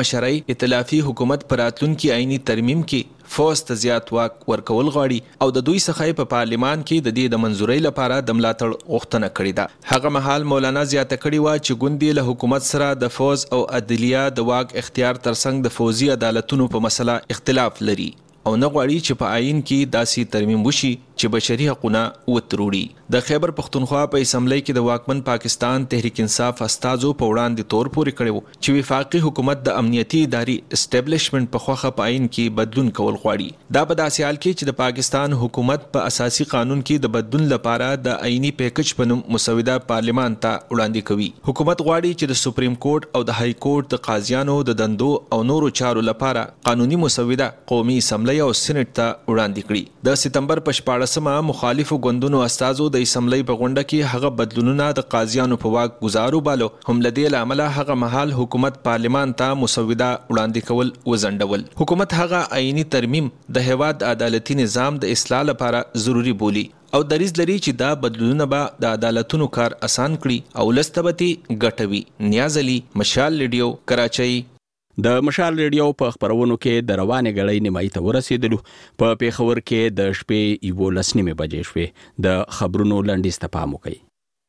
مشرۍ ائتلافي حکومت پر راتلونکي آئینی ترمیم کې فوز ته زیات واک ورکول غواړي او د دوی څخه په پارلیمان کې د دې د منځورۍ لپاره د ملاتړ غوښتنه کړې ده. هغه مهال مولانا زیاته کړې و چې ګوندې له حکومت سره د فوز او عدلیه د واک اختیار ترڅنګ د فوزي عدالتونو په مسله اختلاف لري او نه غواړي چې په آئین کې داسې ترمیم وشي چې بشري حقونه وتروړي. د خیبر پختونخوا په اسمبلی کې د واکمن پاکستان تحریک انصاف استازو په وړاندې تور پورې کړو چې وفاقي حکومت د امنیتي ادارې اسټابلیشمنت په خوخه په آئین کې بدلون کول غواړي. دا په داسې حال کې چې د پاکستان حکومت په اساسي قانون کې د بدلون لپاره د آئینی پیکج په نوم مسوده پارلیمان ته وړاندې کوي. حکومت غواړي چې د سپریم کورټ او د های کورټ د قاضیانو د دندو او نورو چارو لپاره قانوني مسوده قومي اسمبلی او سېنات ته وړاندې کړي. د سپتمبر په 14مه مخالفو ګوندونو استازو د اسمبلی په غونډه کې هغه بدلونونه د قاضیانو په واک گزارو بالو. هم لدې لامل هغه مهال حکومت پارلیمان ته مسوده وړاندې کول وزندول. حکومت هغه آئینی ترمیم د هیواد عدالتي نظام د اصلاح لپاره ضروری بولی او دریځ لري چې دا بدلونونه به د عدالتونو کار اسان کړي او لستبتی ګټوي. نیاز علي، مشال ریډیو، کراچۍ. د مشال ریډیو په خبرونو کې د روانې غړۍ نیمایي ته ورسېدلو. په پیښور کې د شپې 11:30 بجې شوې. د خبرونو لنډیز ته پام وکړئ.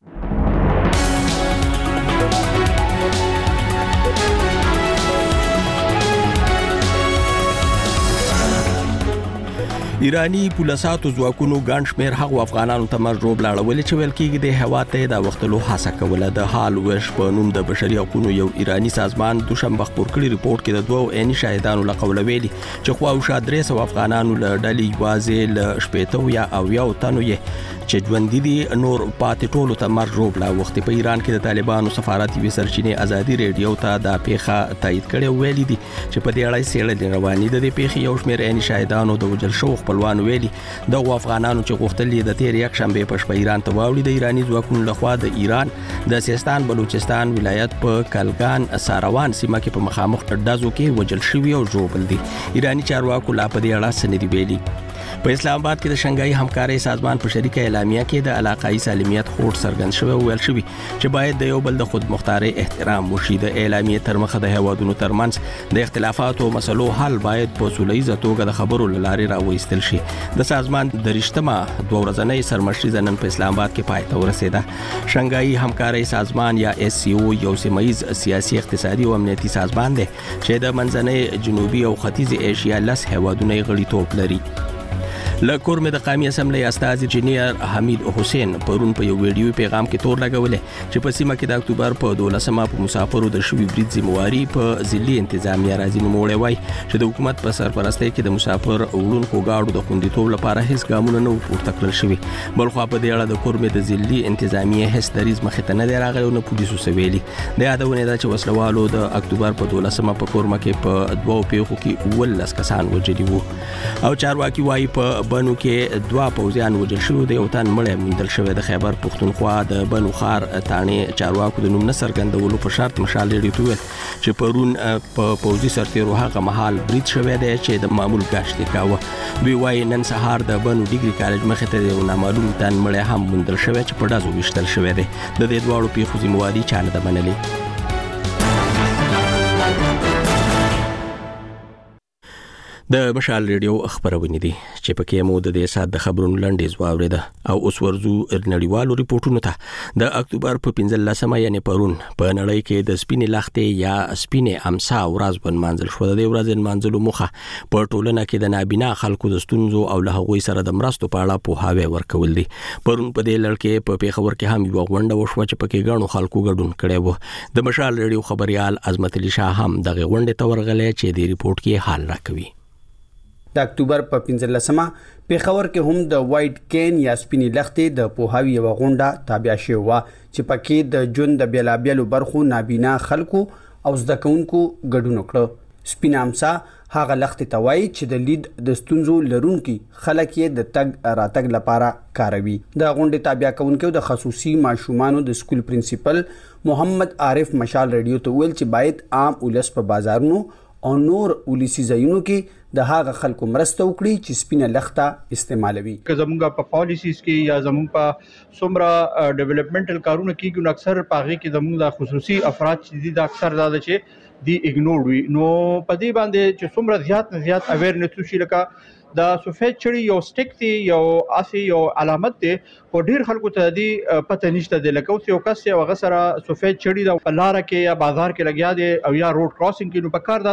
ایرانی پولیساتو ځواکونو ګڼ شمېر هغو افغانانو ته مرجوب لاړولې چې ویل کېږي د هېواد ته د وختلو هڅه کوله. د حال ویش په نوم د بشري حقوقو یو ایرانی سازمان دوشنبه خپور کړي ریپورت کې د دوه عیني شاهدانو له قوله ویلي چې خواوشا 300 افغانانو له ډلې یوازې له 80 یا 90 تنو یې چې ژوندي دي نور پاتې ټولو ته مرجوب لا وخت. په ایران کې د طالبانو سفارتي سرچینې ازادي ریډیو ته د پیښه تایید کړي ویلي دي چې په دې اړه سیړه رواني د پیښې یو شمېر عیني شاهدانو د وجل شو خپلوان ویلي د افغانانو چې غوښتل د تیر یک شنبه په شپه ایران ته واوړي د ایرانی ځواکونو لخوا د ایران د سیستان بلوچستان ولایت په کلګان ساروان سیمه کې په مخامخ ډزو کې وجل شوی او ژوبل دي. ایرانی چارواکو لا په دې اړه سندې ویلي. په اسلام آباد کې د شنګای همکارۍ سازمان په شریکه اعلامیه کې د علاقائی سالمیت خوړ څرګند شوی او ویل شوی چې باید د یو بل د خود مختارۍ احترام وشي. د اعلامیه تر مخه د هیوادونو ترمنځ د اختلافاتو او مسلو حل باید په سوله‌ایزه توګه د خبرو لارې راوېستل شي. د سازمان د رښتما دوه ورځنۍ سرمشري نن په اسلام آباد کې پای ته ورسېده. شنګای همکارۍ سازمان یا SCO یو سیمایي سیاسي اقتصادي او امنیتي سازمان دی چې د منځنۍ جنوبي او ختیځ ایشیا لس هیوادونو غړیتوب لري. لکور مې د قومي اسمبلی استاذ انجینیر حمید حسین پرون په یو ویډیو پیغام کې تور لګولې چې په سیمه کې د اکتوبر په 12مه په مسافرو د شوی برید ذمہواری په ځلي انتظامیه راځي. نو موړی وای چې د حکومت په سرپرستۍ کې د مسافر وړونکو گاډو د خوندیتوب لپاره هیڅ ګامونه نه پورته کړل شوی. بلخو په دې اړه د کور مې د ځلي انتظامیه هیڅ دریځ مخې ته نه راغلی او نه پولیسو سویلي. د یادونه ده چې وسلوالو د اکتوبر په 12مه په کورمه کې په دوه پیښو کې 19 کسان وژلي وو او چارواکي وای په بنو کې دوه پوځیان وژل شوي دي او تن مړی موندل شوی. د خیبر پختونخوا د بنو خار تانې چارواکو د نوم نه څرګندولو په شرط مشال ریډیو ته ویل چې پرون په پوځي سرتیرو هغه مهال برید شوی دی چې د معمول ګشت کاوه. دوی وایي نن سهار د بنو ډیګري کالج مخې ته یو نامعلوم تن مړی هم موندل شوی چې په ډزو ویشتل شوی دی. د دې دواړو پیښو ذمہواري چا نه ده منلې. د مشال ریډیو خبرونه دي چې پکې مو د دې سات د خبرونو لنډیز واوریده او اوس ورزو نړیوالو ریپورتونو ته. د اکتوبر په 15مه یعنی پرون په نړۍ کې د سپینې لختې یا سپینې امسا ورځ بنمانځل شو. د دې ورځې منځلو مخه په ټولنه کې د نابینا خلکو د ستونزو او له هغوی سره د مرستو په اړه پوهاوی ورکول دي. پرون په دې لړ کې په پیښور کې هم یو غونډه وشوه چې پکې ګڼو خلکو ګډون کړی و. د مشال ریډیو خبريال عظمت علي شاه هم دغه غونډه ته ورغلی چې د ریپورت کې حال راکوي. د اکتوبر په 15مه پیښور کې هم د وایټ کین یا سپینې لختې د پوهاوی یو غونډه تابع شوه چې پکې د ژوند د بیلابیلو برخو نابینا خلکو او زده کوونکو ګډون وکړ. سپینه امسا هغه لختې ته وایي چې د لید د ستونزو لرونکي خلک یې د تګ راتګ لپاره کاروي. د غونډې تابع کوونکو د خصوصي ماشومانو د سکول پرنسپل محمد عارف مشال ریډیو ته ویل چې باید عام ولس په بازارونو او نور ولسی ځایونو کې د هغه خلکو مرسته وکړي چې سپینه لخته استعمالوي. که زموږ په پالیسیز کې یا زموږ په څومره ډیولپمنټل کارونه کیږي نو اکثر په هغه کې زموږ د خصوصي افراد چې د اکثر زیاده چې دی اګنور وي. نو په دې باندې چې څومره زیات نه زیات اویرنس وشي، لکه دا سفید چړی یو سټیک دی، یو اسی یو علامت دی، خو ډیر خلکو ته دی پته نشته دی. لکه اوس یو کس یو غسره سفید چړی دا په لار کې یا بازار کې لګیا دی او یا روډ کراسینګ کې، نو په کار دا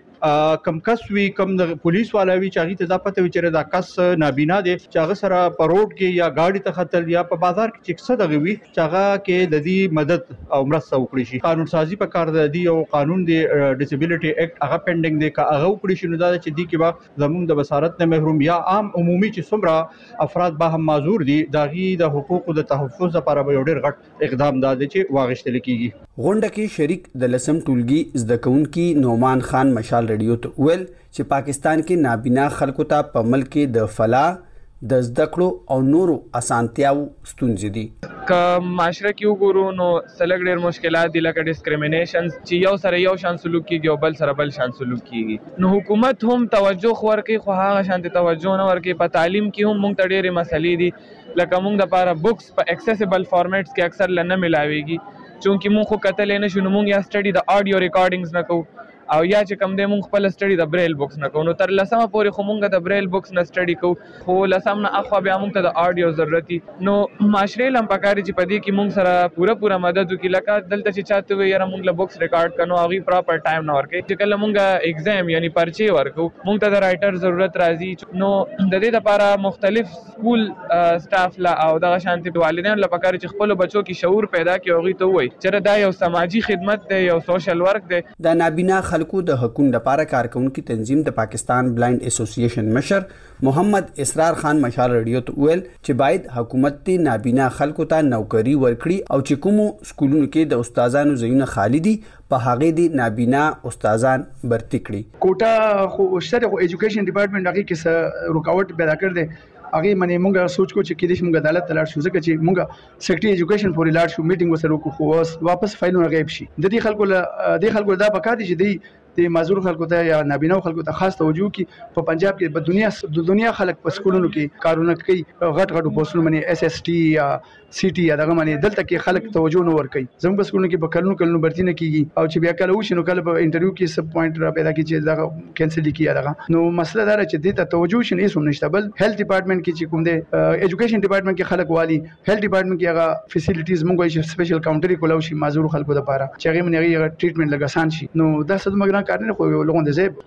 چې کم کس وی، کم د پولیس والا وی چې هغه ته دا پته وي چې دا کس نابینا دی، چې هغه سره په روډ کې یا گاډي ته خطر یا په بازار کې چې څه دغه وی چې هغه کې د دې مدد او مرسته وکړي شي. قانون سازي په کار دی، یو قانون دی ډیسیبিলিټي ایکټ هغه پینډینګ دی، که هغه وکړي شي نو دا چې دی کې به زموږ د بصارت محروم یا عام عمومي چې څومره افراد به هم معذور دي داغي د حقوقو د تحفظ لپاره به ډېر غټ اقدام دی چې واغښتل کیږي. غونډه کې شریک د لسم ټولګي زده کوونکي نومان خان مشال ریډیو ته ویل چې پاکستان کې نابینا خلکو ته په ملک کې د فلاح، د زده کړو او نورو اسانتیاو ستونزې دي. که معاشره کې وګورو نو سلګ ډېر مشکلات دي، لکه ډیسکریمینیشنز چې یو سره یو شان سلوک کیږي او بل سره بل شان سلوک کیږي. نو حکومت هم توجه ورکوي، خو هغه شانتي توجه نه ورکوي. په تعلیم کې هم موږ ته ډېرې مسلې دي، لکه موږ د لپاره بوکس په اکسیسیبل فارمیټس کې اکثر نه ملاويږي، چونکه موږ خو کتلې نه شو. نو موږ یا سټډي د آډیو ریکارډینګز نه کوو او یا چې کوم دی موږ خپل سټډي د بریل بوکس نه کوو. نو تر لسمه پورې خو موږ د بریل بوکس نه سټډي کوو، خو لسم نه اخوا بیا موږ ته د آډیو ضرورت دي. نو معاشره لم پکاري چې په دې کې موږ سره پوره مدد وکړي. لکه دلته چې چاته وي یاره موږ له بوکس ریکارډ کنو، هغه پراپر ټایم نه ورکړي. چې کله موږ ایگزام یعنی پرچې ورکو، موږ ته د رائټر ضرورت راځي. نو د دې لپاره مختلف سکول سټاف لا او د شانتي والدین له پکاري چې خپل بچو کې شعور پیدا کړي او هغه ته وایي چې دا یو سماجی خدمت دی، یو سوشل ورک دی. د نابینا خلکو د حقوقو لپاره کارکونکو تنظیم د پاکستان بلایند اسوسییشن مشر محمد اسرار خان مشال ریډیو ته ویل چې باید حکومت ته نابینا خلکو ته نوکری ورکړي او چې کوم سکولونو کې د استادانو ځایونه خالی دي په هغه دي نابینا استادان برتی کړي. کوټه خو شته، خو ایجوکیشن ډپارټمنټ هغه کې رکاوټ پیدا کړ دي. هغه منی مونږه سوچ کو چې کله چې مونږ عدالت تلار شو، ځکه چې مونږه سیکرټري ایجوکیشن پورې لاړ شو، میټینګ وسره وکړو، خو واپس فایلونه غیب شي. د دې خلکو دا پکا دي چې د معذور خلکو ته یا نابینا خلکو ته خاص توجه کی. په پنجاب کې د دنیا خلک په سکولونو کې کارونه کوي، غټ پوسټونه باندې اس اس ټي یا سی ټي یا دغه باندې دلته کې خلک توجه نه ور کوي. زموږ په سکولونو کې په کلونو برتی نه کیږي او چې بیا کله وشي نو کله په انټرویو کې سب پوینټ را پیدا کیږي چې دا کینسل کیږي. دغه نو مسله دا چې د ته توجه شنه هیڅ نشته. بل هیلث ډپارټمنټ کې چې کوم دی ایجوکیشن ډپارټمنټ کې خلک والی، هیلث ډپارټمنټ کې هغه فیسیلیټیز مونږ یې سپیشل کاونټر کولو شي معذور خلکو لپاره چې هغه منغه ټریټمنټ لګاسان شي. نو دا څه مګران کار نه خو لغون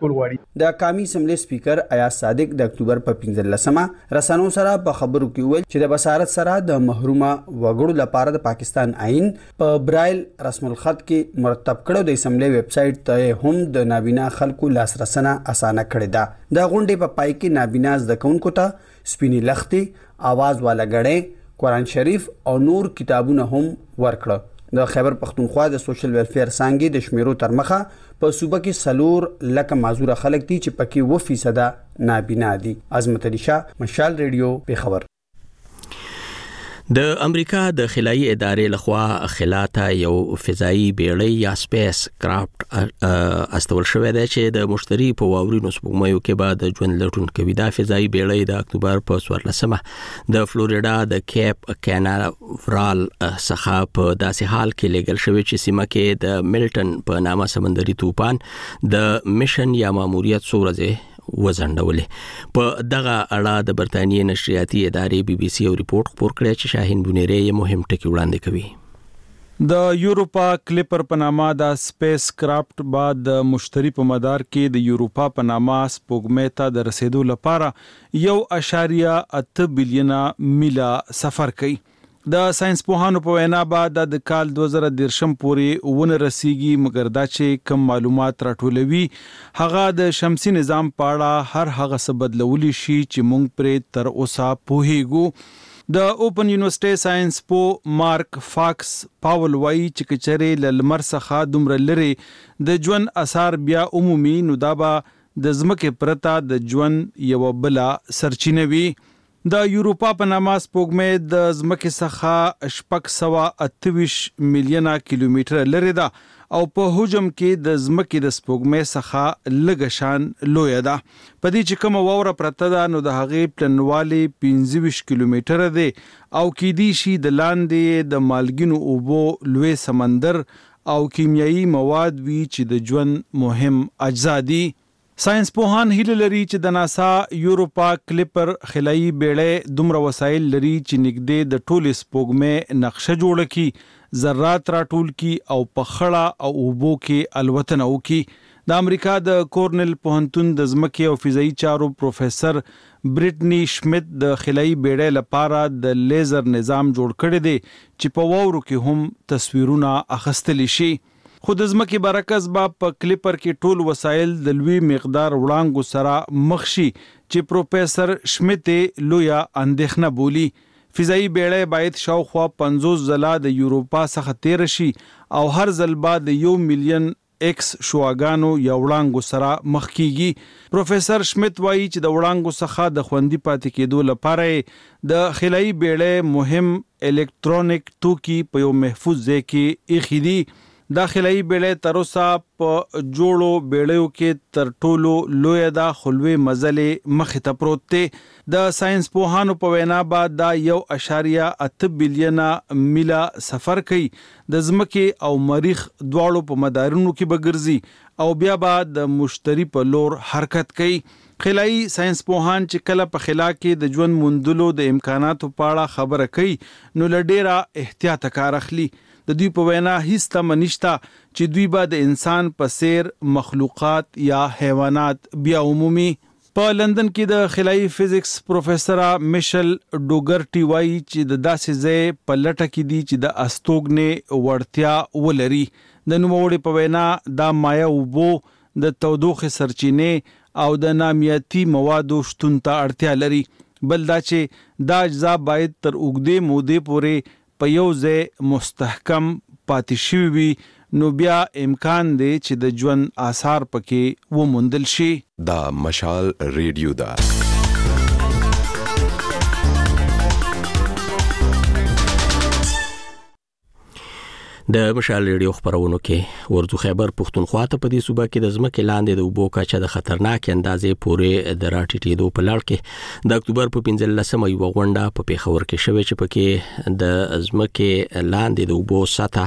د قومي اسمبلی سپیکر ایاز صادق د اکتوبر په 15مه رسنو سره په خبرو کې ویل چې د بصارت سره د محرومه وګړو لپاره د پاکستان آئین په برایل رسم الخط کې مرتب کړو. د اسمبلی ویب سټ ته هم د نابینا خلکو لاسرسنه اسانه کړې ده. د غونډې په پای کې نابینا زده کوونکو ته سپینی لختي، आवाज والا غړې، قرآن شریف او نور کتابونه هم ورکړه. د خیبر پختونخوا د سوشل ویلفیر څانګې د شمیرو تر مخه په صوبه کې سلور لکه معذور خلک دي چې پکې 2% نابینا دي. عظمت علي شاه، مشال ریډیو، پیښور. د امریکا د خلایي ادارې لخوا خلاته یو فضائي بیړۍ یا سپیس کرافټ استول شوې ده چې د مشتري په واورینو سپوږمیو کې به د ژوند لټون کوي. دا فضائي بیړۍ د اکتوبر په 14مه د فلوریډا د کیپ کیناورال څخه په داسې حال کې لګل شوې چې سیمه کې د ملټن په نامه سمندري طوفان د میشن یا ماموریت سورځه وزندولې. په دغه اړه د برتانیې نشریاتي ادارې بي بي سي یو ریپورت خپور کړی چې شاهین بونیری یې مهم ټکی وړاندې کوي. د یوروپا کلیپر په نامه د سپیس کرافټ بعد د مشتري په مدار کې د یوروپا په نامه سپوږمۍ ته د رسیدو لپاره 1.8 بلین میله سفر کوي. د ساينس پوهانو په وینا بعد د کال 2013 پورې ونه رسیږي، مګر دا چې کم معلومات راټولوي هغه د شمسي نظام په اړه هر هغه څه بدلولی شي چې موږ پرې تر اوسه پوهیږو. د اوپن یونیورسيټي ساينس پو مارک فاکس پاول وایي چې کچره لمر څخه دومره لري د ژوند اثر بیا عمومي نو دا به د ځمکې پرته د ژوند یو بل سرچینه وي. د یوروپا په نامه سپوږمۍ د ځمکې څخه 628 میلیونه کیلومتره لري ده او په حجم کې د ځمکې د سپوږمۍ څخه لږ شان لوی ده. په دې چې کوم واوره پرته ده نو د هغې پلنوالی 25 کیلومتره دی او کې دی شي د لاندې د مالګینو اوبو لوی سمندر او کیمیاوي مواد وي چې د ژوند مهم اجزا دي. ساينس پوهان هیله لري چې د ناسا یوروپا کلیپر خلایي بیړۍ دومره وسایل لري چې نږدې د ټولې سپوږمۍ نقشه جوړه کړي، ذرات راټول کړي او په خړه او اوبو کې الوتنه وکړي. د امریکا د کورنل پوهنتون د ځمکې او فضایي چارو پروفیسور بریټنی شمیت د خلایي بیړۍ لپاره د لیزر نظام جوړ کړی دی چې په واورو کې هم تصویرونه اخیستل شي. خو د ځمکې برعکس به په کلیپر کې ټول وسایل د لوی مقدار وړانګو سره مخ شي چې پروفیسور شمیت لویه اندېښنه بولي. فضایي بیړۍ باید شاوخوا 50 ځله د یوروپا څخه تیر شي او هر ځل به د 1 ملیون ایکس شواګانو یا وړانګو سره مخ کیږي. پروفیسور شمیت وایي چې د وړانګو څخه د خوندي پاتې کېدو لپاره د خلایي بیړۍ مهم الکترونیک توکي په یو محفوظ ځای کې ایښي دي. دا خلایي بیړۍ تر اوسه په جوړو بیړیو کې تر ټولو لوی ده، خلوي مزلې مخې ته پروت دی. د ساينس پوهانو په وینا به دا 1.8 بلین میله سفر کوي، د ځمکې او مریخ دواړو په مدارونو کې به ګرځي او بیا به د مشتري په لور حرکت کوي. خلایي ساينس پوهان چې کله په خلا کې د ژوند موندلو د امکاناتو په اړه خبره کوي نو له ډیره احتیاط کار اخلي. د دوی په وینا هیڅ تمه نشته چې دوی به د انسان په څیر مخلوقات یا حیوانات بیا عمومي. په لندن کې د خلایي فزیکس پروفیسور میشل ډوګرټي وایي چې د داسې ځای په لټه کې دي چې د استوګنې وړتیا ولري. د نوموړي په وینا دا مایع اوبو، د تودوخې سرچینې او د نامیاتي موادو شتون ته اړتیا لري. بل دا چې دا اجزا باید تر اوږدې مودې پورې په یو ځای مستحکم پاتې شوي وي، نو بیا امکان دی چې د ژوند آثار پکې وموندل شي. دا مشال ریډیو دا د مشال ریډیو خبرونو کې ورځو خیبر پښتونخوا ته په دې صوبه کې د ځمکې لاندې د اوبو کچه د خطرناک اندازې پورې د راټیټېدو په لړ کې د اکتوبر په 15 یوه غونډه په پیښور کې شوې چې پکې د ځمکې لاندې د اوبو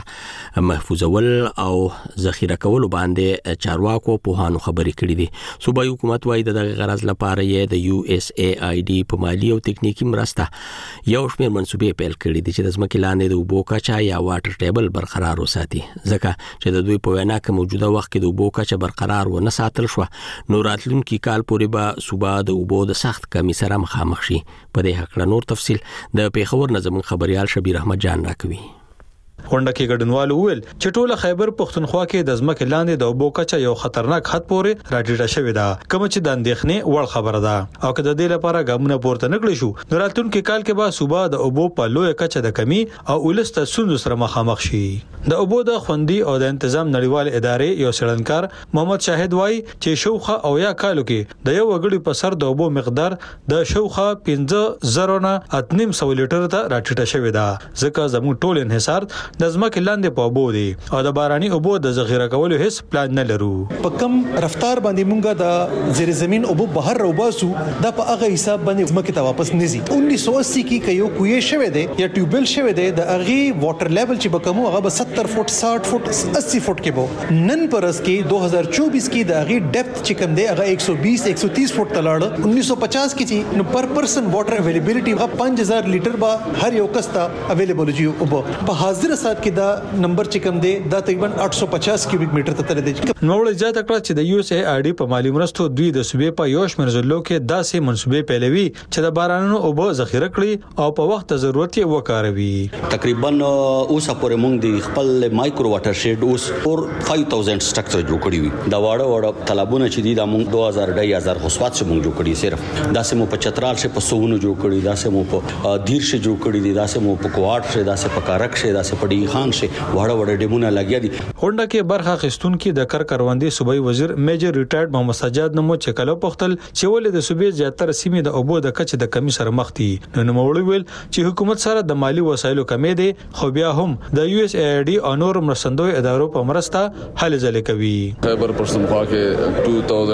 سطح محفوظول او ذخیره کول باندې چارواکو پوهانو خبرې کړې دي. صوبایي حکومت وايي دغه غرض لپاره یې د USAID په مالی او تکنیکی مرسته یو شمېر منصوبې پیل کړې دي چې د ځمکې لاندې د اوبو کچه یا واټر ټیبل برقرار وساتي، ځکه چې د دوی په وینا کې موجوده وخت کې د اوبو کچه برقرار ونه ساتل شو نو راتلونکي کال پورې به صوبه د اوبو د سخت کمی سره مخامخ شي. په دې حق نور تفصیل د پیښور نظم خبريال شبیر احمد جان راکوي. غونډه کې ګډونوالو ویل چې ټوله خیبر پښتونخوا کې د ځمکې لاندې د اوبو کچه یو خطرناک حد پورې راټیټه شوې ده، کوم چې د اندېښنې وړ خبره ده او که د دې لپاره ګامونه پورته نکړي شو نو راتلونکي کال کې به صوبه د اوبو په لوی کچه د کمی او ولسته ستونزو سره مخامخ شي. د اوبو د خوندي او د تنظیم نړیوال ادارې یو څېړنکار محمد شاهد وایي چې شوخه او یا کالو کې د یو وګړي په سر د اوبو مقدار د شوخه 15,000 نه 8.5 لیټر ته راټیټه شوې ده، ځکه زموږ ټول انحصار د ځمکې لاندې په اوبو دي او د باراني اوبو د ذخیره کولو هیڅ پلان نه لرو. په کم رفتار باندې مونږه د زیر زمين اوبو بهر روباسو دا په هغه حساب باندې ځمکې ته واپس نزي. 1980 کې یو کوی شوه دی یا ټیوبل شوه دی د اغي واټر لیول چې بکمو هغه به 70 فوټ 60 فوټ 80 فوټ کې بو. نن پرس کې 2024 کې د اغي ډیپث چې کم دی هغه 120 130 فوټ تلاړ. 1950 کې چې نو پر پرسن واټر اویلیبিলিټي هغه 5000 لیټر به هر یو کس ته اویلیبل جی اوبو. په حاضر سات کې دا نمبر چې کم دی دا تقریبا 850 کیوبیک میټر ته تر دی. نو ول زیات کړه چې د USAID په مالی مرستو دوی د صوبې په یو شمېر ضلعو کې داسې منصوبې پیلوي چې د بارانونو اوبه ذخیره کړي او په وخت ضرورت یې وکاروي. تقریبا اوسه پورې موږ د خپل مایکرو واټر شیډ اوس اور 5000 سټرکچر جوړ کړی وي. دا واړه تالابونه چې دي د موږ 2000 خصوصات چې موږ جوړ کړی صرف داسې مو په چترال شه په سوونو جوړ کړی، داسې مو په دیر شه جوړ کړی دي، داسې مو په کوارټ شه، داسې په کارک شه، داسې په ډی خان شه وړه ډیمونه لګیا دي. غونډه کې برخه اخیستون کې د کروندې صوبایي وزیر میجر ریټایرډ محمد سجاد نمو چکلو پختل چې ولې د صوبې زیاتره سیمې د اوبو د کچې د کمی سره مخ دي. نو نوموړي ویل چې حکومت سره د مالی وسایلو کمی دي خو بیا هم د USAID او نور مرستندوی ادارو په مرسته هلې ځلې کوي. خیبر پښتونخوا کې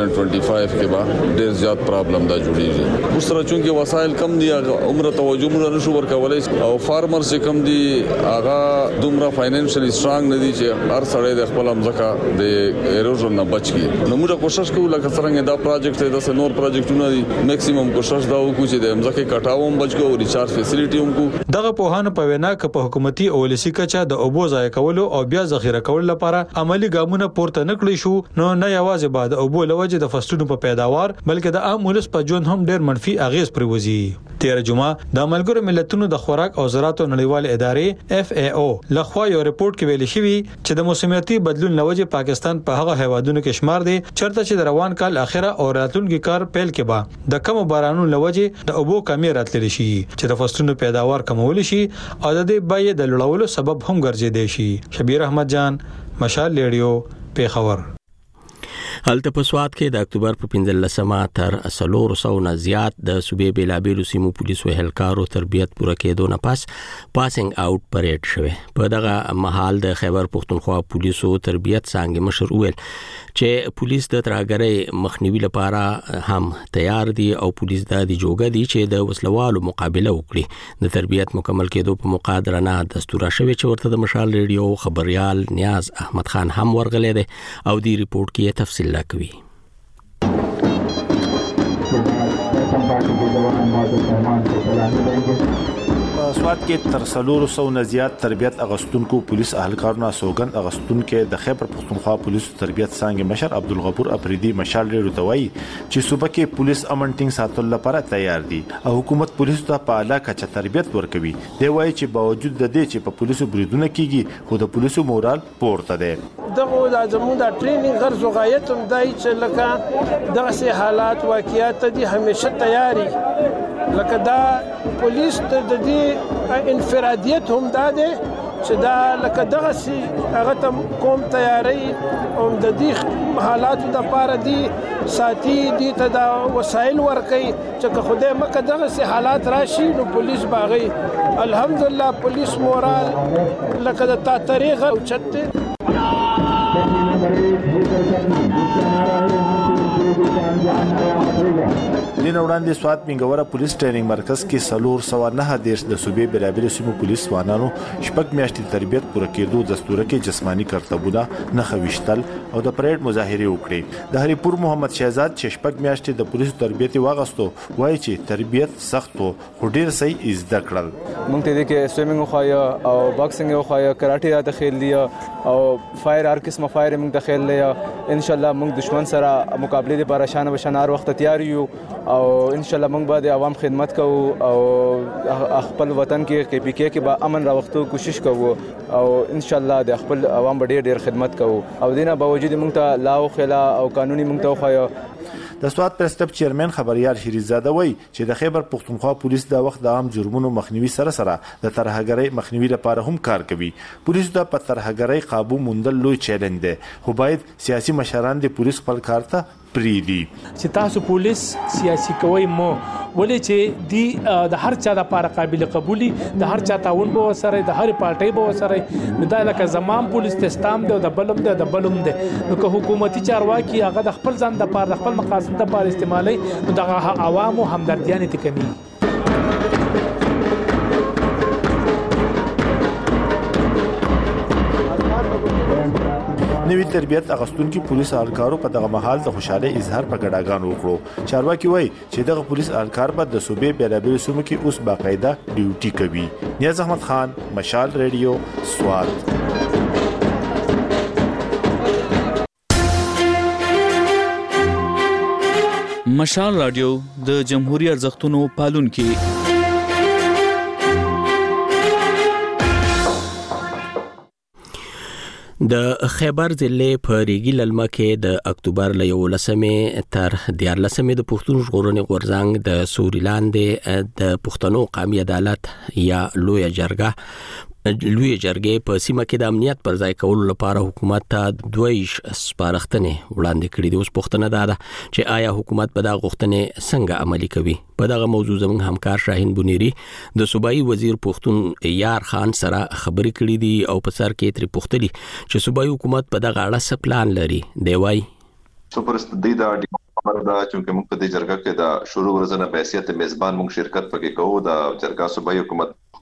2025 کې به ډېر زیات پرابلم دا جوړیږي. اوس سره چونکه وسایل کم دي عمره توجه مونږ نشو ورکولای او فارمر چې کم دي هغه دومره فاینانشلی سترونګ نه دي چې هر سړی د خپل ځمکه د ایروژن نه بچ کی نو موږ کوشش کوو لکه څنګه دا پروجیکټ د نور پروجیکټونه دي میکسیمم کوشش دا وکړو چې د ځمکه کټاوم بچ کو ریچارج فیسیلیټي هم کو دغه پوهانو په وینا ک په حکومتي او ولسی کچا د اوبو ځای کولو او بیا ذخیره کول لپاره عملی ګامونه پورته نکړي شو نو نه یوازې بعد اوبو لوجه د فصلونو په پیداوار بلکې د عام ولس په ژوند هم ډېر منفي اغیز پروزي 13 جمعه د ملګرو ملتونو د خوراک او زراعت نړیوال ادارې FAO لخوا یو ریپورت کې ویل شوی چې د موسمیاتي بدلون لوجه پاکستان په هغه هیوادونو کې شمار دی چرته چې د روان کال اخره او راتلونکي کار پیل کې با د کم بارانونو لوجه د اوبو کمی راتللی شي چې د فصلونو پیداوار کمول شي او د دې بای د لړولو سبب هم ګرځي شي شبیر احمد جان مشال ریډیو پیښور هلته په سواد کې د اکتوبر په 15مه تر 300 نه زیات د صوبې بلابېلو سیمو پولیسو اهلکارو تربیت پوره کېدو نه پاسینګ آوټ پریډ شوه په دغه محل د خیبر پختونخوا پولیسو تربیت څنګه مشر ویل چې پولیس د ترهګرۍ مخنیوي لپاره هم تیار دي او پولیس د جوګه دي چې د وسلوالو مقابله وکړي د تربیت مکمل کېدو په مقادره نه دستور شوی چې ورته د مشال ریډیو خبريال نیاز احمد خان هم ورغلی دی او دی ریپورت کې تفصیل کوي سواد کې تر 300 نه زیات تربیت اغستونکو پولیس اهلکارانو سوګند اغستونکو د خیبر پختونخوا پولیسو تربیت څنګه مشر عبدالغفور افریدي مشال ډیرو توي چې صوبه کې پولیس امن ټینګ ساتل لپاره تیار دي او حکومت پولیسو ته په اعلی کچه تربیت ورکوي دی وایي چې باوجود د دې چې په پولیسو بریدونه کیږي خو د پولیسو مورال پورته دی دغه د زموږ د ټریننګ غرض او غایت هم دای چې لکه دغه سي حالات واقعیت دي همیشه تیاری لکه دا پولیس د دې انفرادیت هم داده چې دا لکه دغه سي هغه ته کوم تیاری او د دې حالاتو د پاره دي ساتي دي ته دا وسایل ورکي چې خدای مکه دغه سي حالات راشي نو پولیس باغی الحمدلله پولیس مورال لکه د تا طریقه او چته دین وړاندې سواد منګوره پولیس ټریننګ مرکز کې 309 د صوبې بلابل سیمو پولیس وانانو شپږ میاشتې تربیت پوره کېدو دستور کې جسمانی کرتبونه نه خويشتل او د پریډ مظاهره وکړي د هریپور محمد شهزاد چې شپږ میاشتې د پولیس تربیت واغستو وایي چې تربیت سخت او ډیر صحیح زده کړل مونږ ته د کې سویمینګ خو او باکسینګ خو کراټي راته خېل دی او فایر هر قسمه فایر مونږ ته خېل دی ان شاء الله مونږ دشمن سره مقابله لپاره شان بشنار وخت تیار یو او ان شاء الله مونږ به د عوام خدمت کوو او خپل وطن کې کې پی کې به امن راوختو کوشش کوو او ان شاء الله د خپل عوام به ډیر خدمت کوو او دینه باوجود مونږ ته لاو خلا او قانوني مونږ ته خو د سواد پرستپ چیرمن خبريال شریزاده وای چې د خیبر پختونخوا پولیس د وخت د عام جرمونو مخنیوي سره د ترهګرۍ مخنیوي لپاره هم کار کوي پولیس د ترهګرۍ قابو موندل لوی چیلنج دی خو باید سیاسي مشران د پولیس خپل کار ته پریدي چې تاسو پولیس سیاسي کوي مو ولې چې دی د هر چا لپاره قابل قبولي د هر چا تعاون به وسره د هر پارټي به وسره مدا لکه زمام پولیس تستام د بلم د نو که حکومتي چارواکي هغه د خپل ځان د لپاره خپل مقاصد د لپاره استعمالي د عوامو همدردیان ته کوي نوی تربیت اغستونکو پولیس اهلکارو په دغه محل د خوشاله اظهار په ګډاګانو وکړو چارواکي وای چې دغه پولیس اهلکار په د صوبې بلابل سیمو کې اوس باقاعده ډیوټي کوي نیاز احمد خان مشال ریډیو سواد مشال رادیو د جمهوریت ارزښتونو پالونکي د خیبر ضلع په ریګي للمه کې د اکتوبر ل 11 تر 14 د پښتون ژغورنې غورځنګ د سوریلاندې د پښتنو قومي عدالت یا لوی جرګې په سیمه کې د امنیت پر ځای کولو لپاره حکومت ته دویش سپارښتنې وړاندې کړې دي اوس پوښتنه ده چې آیا حکومت به دا غوښتنې څنګه عملي کوي په دغه موضوع زموږ همکار شاهین بنيري د صوبایي وزیر پښتون یار خان سره خبرې کړې دي او په سر کې تر پوښتلي چې صوبایي حکومت په دغه اړه څه پلان لري دی وایي سپرست دی دا خبر دا چې موږ په دې جرګه کې دا شروع ورځنه په حیثیت میزبان موږ شرکت پکې کوو دا جرګه صوبایي حکومت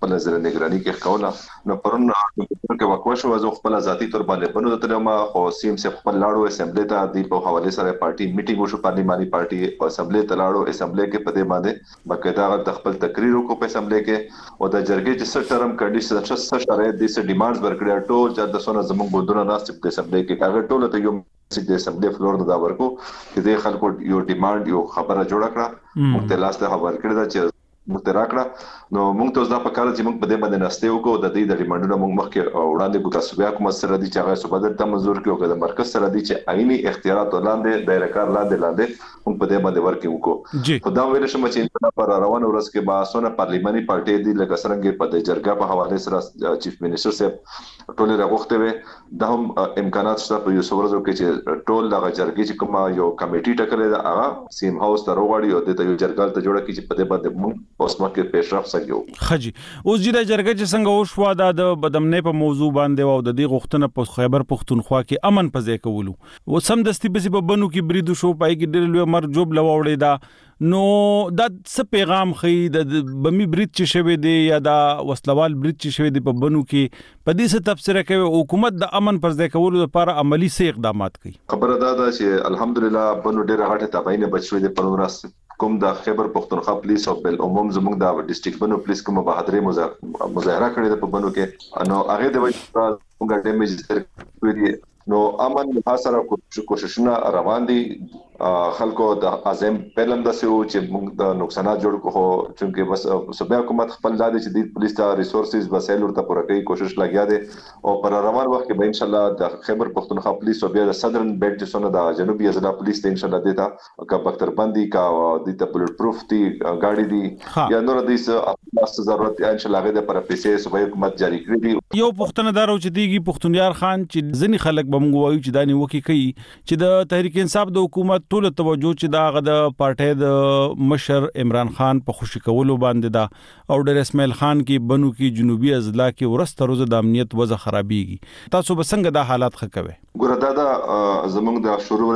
خپل ځل نگرانی کې کوله. نو پرون کې وکوه شو زه خپل ذاتی تور باندې بنو ته ما خو سیم سه خپل لاړو اسمبلی ته د په حواله سره پارټي میټینګ وشو پارلیماني پارټي او اسمبلی ته لاړو. اسمبلی کې په دې باندې باقاعده د خپل تقریر کو په اسمبلی کې او د جرګې چې څه ټرم کنډیشن څه شرایط دي څه ډیمانډز ورکړي ټول چې د سونه زموږ بودونه ناست په اسمبلی کې هغه ټول ته یو د اسمبلی فلور دا ورکو چې د خلکو یو ډیمانډ یو خبره جوړ کړه موږ ته لاسته خبر کړی دا چې موږ ته راکړه. نو موږ ته دا په کار چې موږ په دې باندې نسته وکړو د دې د ډیمانډونو موږ مخکې وړاندې کو تاسو بیا کوم سره دي چې هغه صوبه ته منزور کړو که د مرکز سره دي چې عیني اختیارات لاندې دایره کار لاندې موږ په دې باندې ورکې وکړو. خو دا ویل شم چې پر روان ورځ کې با سونه پارلیماني پارټي دي لکه څنګه په د جرګه په حواله سره چیف منسٹر صاحب ټول راغوخته وي دا هم امکانات شته په یو څورزو کې چې ټول د جرګې چې کوم یو کمیټي ټاکلې ده هغه سیم هاوس ته وروړي او د یو جرګال ته جوړه کی چې په دې باندې موږ اوس مخکې پیشرفت سګو. خجی اوس جې د جرګې چې څنګه وشو دا د بدمنې په موضوع باندې او د دې غوښتنه په خیبر پختونخوا کې امن په ځای کولو و سم دستي په بنو کې بریدو شو پای کې ډېر لوی مر جوب لوړې دا نو دا څه پیغام خي د بمی برید چې شوی دی یا دا وسلوال برید چې شوی دی په بنو کې په دې څه تفسیر کوي حکومت د امن پر ځای کولو لپاره عملی څه اقدامات کوي؟ خبره دا ده چې الحمدلله بنو ډېر غټه تبعینه بچوي د پرونراس کوم د خیبر پختونخوا پولیس او بل عموم زموږ د ډیسټریکټ بنو پولیس کوم بهادري مظاهره کړې ده په بنو کې نو هغه د وجه موږ ډیمیج کړی نو امن محاصره کوششونه روان دي. خلکو د اعظم پلم د سيو چې موږ د نقصانات جوړ کو چې بس صوبه حکومت خپل لاله چې د پولیس ته ریسورسز وسایل ورته پوره کوي کوشش لګیا دي او پر روان وخت کې به ان شاء الله د خیبر پختونخوا پولیس او بیا د صدرن بیلټ چې سونه د جنوبي اضلاع پولیس ته ان شاء الله دیتا کا بختر بندي کا د بلټ پروف دي گاډي دي یا نور د څه ضرورت ان شاء الله غوډه پر پیسې صوبه حکومت جاری کړی دي. یو پښتنه دارو چې دیږي پښتونیار خان چې ځنی خلک به موږ وایو چې دانی وکی کوي چې د تحریک انصاف د حکومت ټول توجه چې دا غ د پارټي د مشر عمران خان په خوشی کولو باندې دا او ډېر اسماعیل خان کې بنو کې جنوبي اضلاع کې ورسته روزه د امنیت وضع خرابېږي تاسو به څنګه دا حالات ښه کوي؟ ګوره دا زمونږ د شروع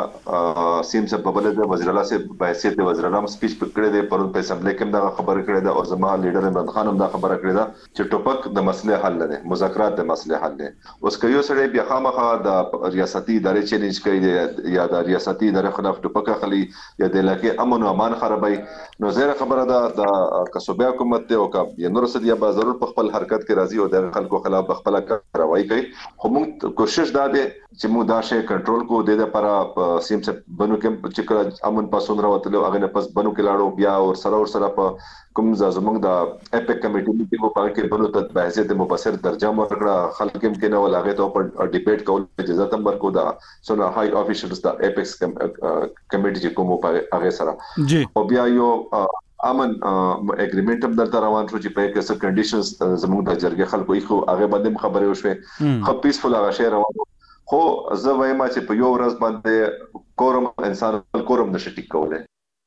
ورځنه سیم صاحب په بل د وزیر اعلی صاحب په حیثیت د وزیر اعلی سپیچ کړی دی پرون په اسمبلی کې دا خبره کړې ده او زما لیډر عمران خان هم دا خبره کړې ده چې ټوپک د مسلې حل نه مذاکرات د مسلې حل نه. اوس که یو سړی بیا خامخا د ریاستي ادارې چیلنج کوي یا د ریاستي ادارې خلاف ټوپک خلی یا د علاقې امن او امان خرابای نو زیره خبره ده د کسوبه حکومت ته او کا نور سدیا به ضرور په خپل حرکت کې راځي او د خلکو خلاف خپل کاروایی کوي. خو موږ کوشش دا ده چې موږ دا شی کنټرول کو د لپاره سیم څخه بنو کې چې امن پاسون راوتلو هغه نه پس بنو کې لاړو بیا اور سره په کوم زمونږ د اپیک کمیټې میټینګ په کې بنو ته په حیثیت مبصر درجه ورکړه خلک کې نه ولاغه ته په ډیبیټ کول اجازه تم ورکو دا سونه هاي افیشلز د اپیکس کمیټې چې کوم په هغه سره او بیا یو امن اګریمنټ هم درته روان شو چې په کیسه کنډیشنز زموږ د جرګې خلکو یې خو هغه باندې خبرې وشوي خو پیسفل هغه شی روان خو زه وایم چې په یو ورځ باندې کورم انسان کورم نشي ټیک کولای.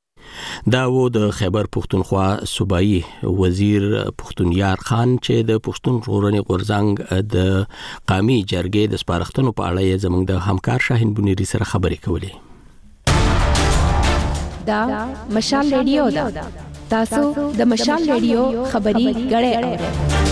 دا و د خیبر پختونخوا صوبایي وزیر پختونیار خان چې د پښتون ژغورنې غورځنګ د قومي جرګې د سپارښتنو په اړه یې زموږ د همکار شاهین بنيري سره خبرې کولې. دا مشال ریډیو دا تاسو د مشال ریډیو خبري غړې اورئ.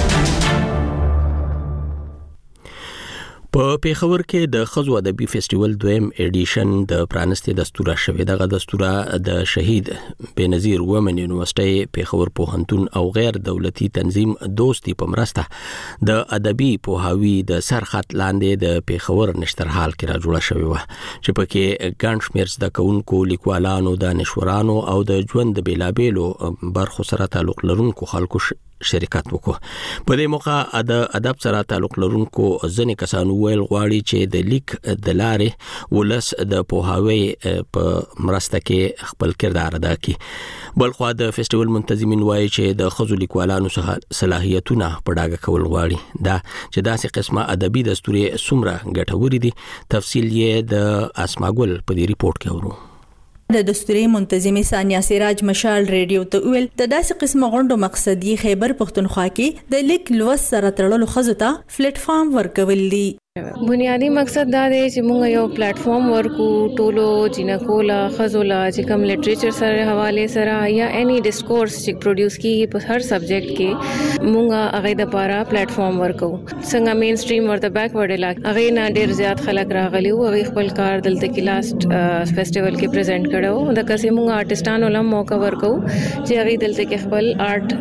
په پیښور کې د خزو ادبي فیسټیوال دویم ایډیشن د پرانستې دستوره شوې دغه دستوره د شهید بنظیر وومن یونیورسيټي پیښور پوهنتون او غیر دولتي تنظیم دوستي په مرسته د ادبي پوهاوی د سرخط لاندې د پیښور نشترحال کې را جوړه شوې و چې پکې ګڼ شمېر زده کوونکو لیکوالانو دانشورانو او د ژوند د بیلابېلو برخو سره تعلق لرونکو خلکو شرکت وکړو. په دې موقع د ادب سره تعلق لرونکو ځینې کسانو ویل غواړي چې د لیک د لارې ولس د پوهاوی په مرسته کې خپل کردار ادا کړي. بلخو د فیسټیوال منتظمین وایي چې د خزو لیکوالانو څخه صلاحیتونه په ډاګه کول غواړي دا چې داسې قسمه ادبي دستوري څومره ګټوري دي تفصیل یې د اسماګل په دې ریپورت کې ورو. د دستوري منتظمه ثانیه سراج مشال ریډیو ته ویل د داسې قسمه غونډو مقصد یې خیبر پختونخوا کې د لیک لوست سره تړلو خزو ته پلیټ فارم ورکول دي. بنیادی مقصد دا دی چې موږ یو پلیټفارم ورکو ټولو جنکولا خزولا چې کوم لټریچر سره حواله سره یا اني ډیسکورس چې پروډوس کیږي په هر سبجیکټ کې موږ هغه د لپاره پلیټفارم ورکو. څنګه مین سټریم ورته بیکورډ علاقې هغه نه ډیر زیات خلک راغلي او هغه خپل کار دلته کې لاست فیسټیوال کې پریزنټ کړو. د کسې موږ آرټستانو لم موقع ورکو چې هغه دلته کې خپل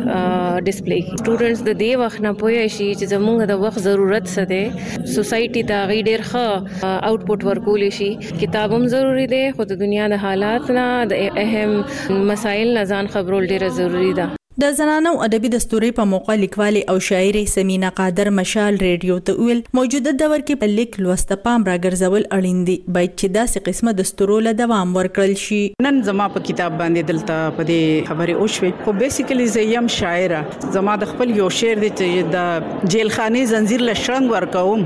آرټ ډیسپلی کوي. سټوډنټس د دې وخت نه پوهی شي چې زموږ د وخت ضرورت څه ده. سوسایټي ته غي ډیر ښه آوټپوټ ورکول شي. کتاب هم ضروری دی خو د دنیا د حالات نه د اهم مسایل نه ځان خبرول ډیر ضروری ده. د زنانو ادبي دستوري په موقع لیکوالي او شاعري سمینا قادر مشال ریډیو ته ویل موجوده دور کې په لیک لوست پام راګرځول اړین دي باید چې داسې قسمه دستورو له دوام ورکړل شي. نن زما په کتاب باندې دلته په دې خبرې اوښوي خو بیسیکلی زه یم شاعره. زما د خپل یو شعر دی چې د جیلخانه زنجیر له شرنګ ورکوم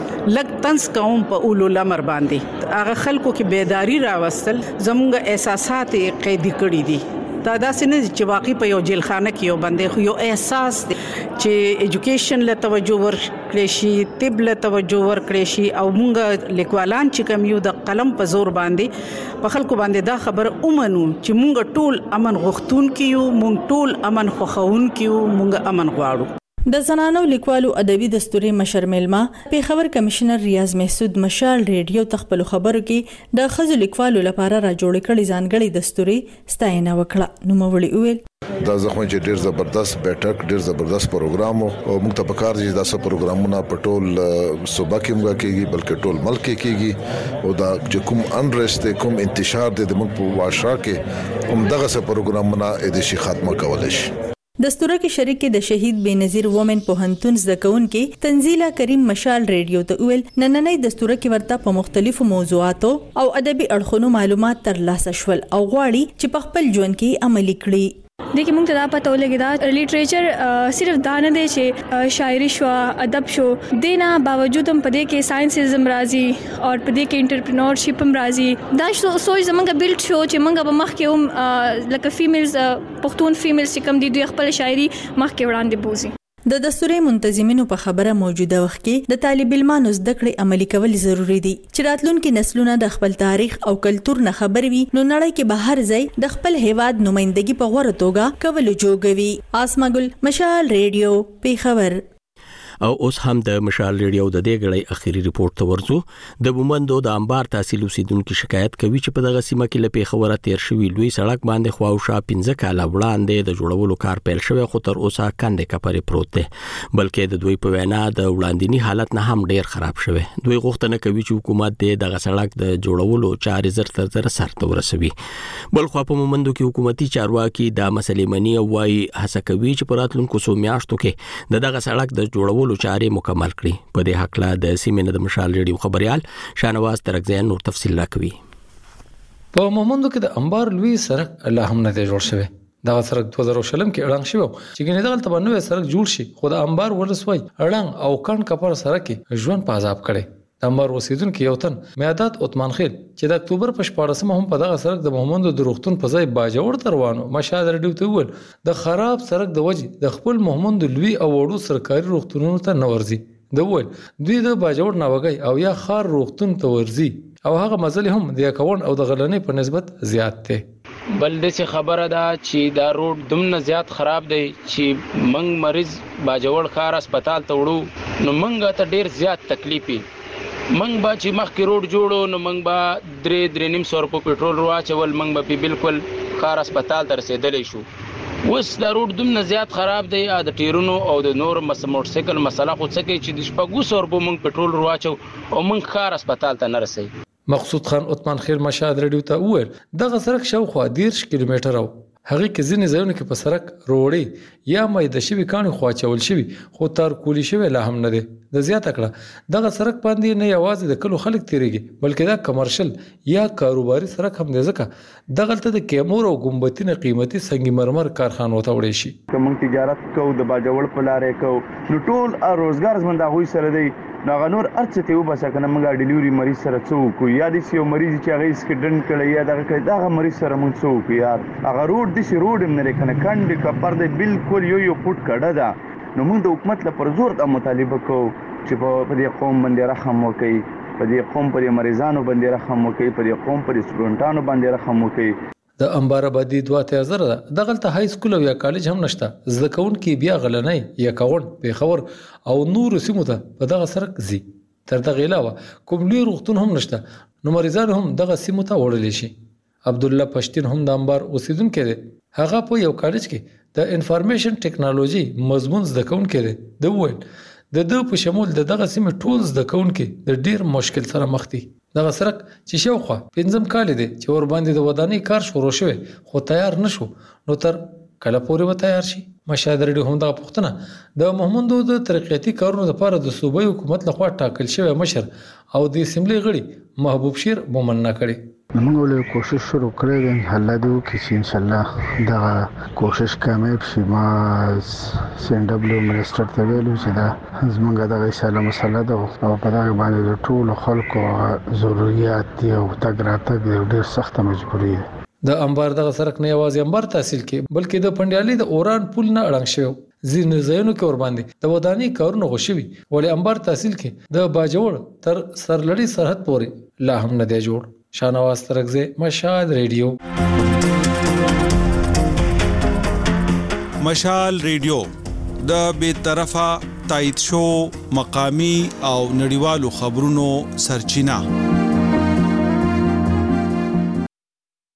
لګ تنس کوم په اولو لمر باندې هغه خلکو کې بیداری راوستل زموږ احساسات قیدی کړی دي. دا داسې نه چې واقعي په یو جیلخانه کې یو بندې خو یو احساس دی چې ایجوکیشن له توجه ورکړي شي طب له توجه ورکړي شي او موږ لیکوالان چې کوم یو د قلم په زور باندې په خلکو باندې دا خبر اومنو چې موږ ټول امن غوښتون کیو موږ ټول امن خوښون کیو موږ امن غواړو. د زنانو لیکوالو ادبي دستوري مشر میلما پیښور کمشنر ریاض محسود مشال ریډیو تخپل خبرو کې د خزو لیکوالو لپاره را جوړ کړي ځانګړي دستوري ستاینه وکړه. نو مولي ویل دا زخم چې ډیر زبردست بیٹک ډیر زبردست پروګرام او موږ ته پکار دي دا سه پروګرامونه په ټول صوبه کې موږ کېږي بلکې ټول ملک کې کېږي او دا چې کوم انرست کوم انتشار د موږ په واشا کې هم دغه سه پروګرامونه د شي خاتمه کول شي. دستوره کې شریک د شهید بنظیر وومن پوهنتون زدهکونکو تنزیلا کریم مشال ریډیو ته ویل نننۍ دستوره کې ورته په مختلفو موضوعاتو او ادبي اړخونو معلومات ترلاسه شول او غواړي چې په خپل ژوند کې عملي کړي. देखिए मुझे दा पता लगे दा लिटरेचर सिर्फ दाना दे छे शायरी शो अदब शो देना बावजूद हम पदे के साइंसिज्म राजी और पदे के एंटरप्रेन्योरशिप हम राजी दा सोच जमंगा बिल्ड शो चे मंगा बमख के लक फीमेल्स पख्तून फीमेल्स कम दी खपल शायरी मख के वड़ान दे बोझी. د دستوري منتظمینو په خبره موجوده وخت کې د طالب علمانو زده کړې عملي کول ضروری دي چې راتلونکي نسلونه د خپل تاریخ او کلچر نه خبر وي نو نړۍ کې بهر ځای د خپل هیواد نمائندګي په غوړه توګه کول جوړوي. آسما ګل مشال ریډیو پیښور. او اوس هم د مشال ریډیو د دې غړي اخیری ریپورت ته ورځو. د بومندو د انبار تحصیل اوسیدونکو شکایت کوي چې په دغه سیمه کې لپاره خبره تیر شوی لوی سړک باندې خواوشا 15 کاله وړاندې د جوړولو کار پیل شوی خو تر اوسه کندې کپرې پروت دی بلکې د دوی په وینا د وړاندینی حالت نه هم ډیر خراب شوی. دوی غوښتنه کوي چې حکومت دغه سړک د جوړولو چارې زر سره ورسوي. بل خو په مومندو کې حکومتي چارواکي د مسلې منی او وايي هڅه کوي چې په راتلونکو سو میاشتو کې دغه سړک د جوړولو چارې مکمل کړي. په دې حق لا د سیمې د مشال ریډیو خبريال شانواز ترکزیان نور تفصیل راکوي. په مومندو کې د انبار لوی سړک الله هم نه جوړ شوی. دا سړک 2000 کې اړنګ شو چې ګنې دغه ته نوې سړک جوړ شي خو د انبار ولسوي اړنګ او کڼ کپر سړک ژوند په عذاب کړي. د انبار اوسیدونکو یو تن میادات عثمان خیل چې د اکتوبر په 14 هم په دغه سړک د مومندو د روغتون په ځای باجوړ تروانو مشال ریډیو ته ول د خراب سړک د وجې د خپل مومندو لوی او وړو سرکاري روغتونونو ته نورځي. د ول دوی د باجوړ ناوګي او یا خار روغتون ته ورځي او هغه مزل هم د اکاون او د غلنې په نسبت زیات دی. بل دې خبره ده چې دا روډ دومره زیات خراب دی چې منګ مریض باجوړ خار هسپتال ته وړو نو منګ ته ډیر زیات تکلیفي منګ با چې مخ کې روډ جوړو نو منګ با 3.5 روپے پټرول واچول منګ به بالکل خار هسپتال ته رسیدلې شو. اوس دا روډ دومره زیات خراب دی د ټیرونو او د نور موټر سایکل مسله خو څه کې چې د 200 روپے منګ پټرول واچو او منګ خار هسپتال ته نه رسي. مقصود خان عثمان خیر مشال ریډیو ته وویل دغه سړک شاوخوا 10 کیلومتر او هغه کې ځینې ځایونه کې په سړک روړې یا مې د شوی کاني خواچول شوی خو تر کولی شوی لا هم نه دی. د زیاته کړه دغه سړک باندې نه یوازې د کلو خلک تیریږي بلکې دا کمرشل یا کاروباري سړک هم دی ځکه دغه ته د کیمور او ګمبتینه قیمتي سنگ مرمر کارخانو ته وړي شي. کوم تجارت کو د باجوړ په لارې کو نو ټول روزګار زمند هغه سره دی نو نور ارڅ ته وباسه کنه موږ ډیلیوري مریض سره څوک یا د سیو مریض چې هغه سکډن کړي یا دغه مریض سره موږ څوک یار هغه روډ د سی روډ هم نه کنه کند کپر د بالکل یو فوټ کډه ده نو موږ د حکومت لپاره زور د مطالبه کو چې په دې قوم باندې رحم وکړي، په دې قوم پر مریضانو باندې رحم وکړي، په دې قوم پر سټوډنټانو باندې رحم وکړي. د انبار آبادی 2000 د غلطه های سکول او یا کالج هم نشته. زده کوونکي بیا غلنۍ یا کاون پیښور او نور سیمو ته په دغه سرک زی. تر دغه علاوه کوم لوی روغتون هم نشته، نو مریضان هم دغه سیمو ته وړل شي. عبد الله پښتين هم د انبار اوسیدونکو دی. هغه په یو کالج کې د انفارمیشن ټیکنالوژي مضمون زده کوونکی دی. د وویل د په شمول دغه سیمه ټول زده کوونکي د ډیر مشکل سره مخ دي. دغه سرک چې شاوخوا 5 کال دي چې ور باندې د ودانۍ کار شروع شوی خو تیار نشو، نو تر کله پورې به تیار شي؟ مشاهده لري هم د پښتنه د محمودو د ترقیاتي کارونو لپاره د صوبایي حکومت لخوا ټاکل شوی مشر او د اسمبلی غړي محبوب شیر مومنه کړي. موږ له کوشش شروع کړې ده الله دې وکړي چې ان شاء الله دا کوشش کامیاب شي. ما سندبلو منسټر ته ویلو چې دا زمونږ د غیشاله مسله ده او په دغه باندې د ټولو خلکو ضرورت دی او تګ راتګ ډېر سخت مجبوري ده. د انبار دغه سرک نه یوازې انبار تحصیل کې بلکې د پنډیالي د اوران پل نه اړنګ شوی ځینې ځایونو کې ور باندې د ودانۍ کارونه غوښوي، ولې انبار تحصیل کې د باجوړ تر سرلړي سرحد پورې لا هم نه دی جوړ. شانواز ترکزه مشال ریډیو. مشال ریډیو د بیطرفه تایید شو مقامی او نړیوالو خبرونو سرچینه.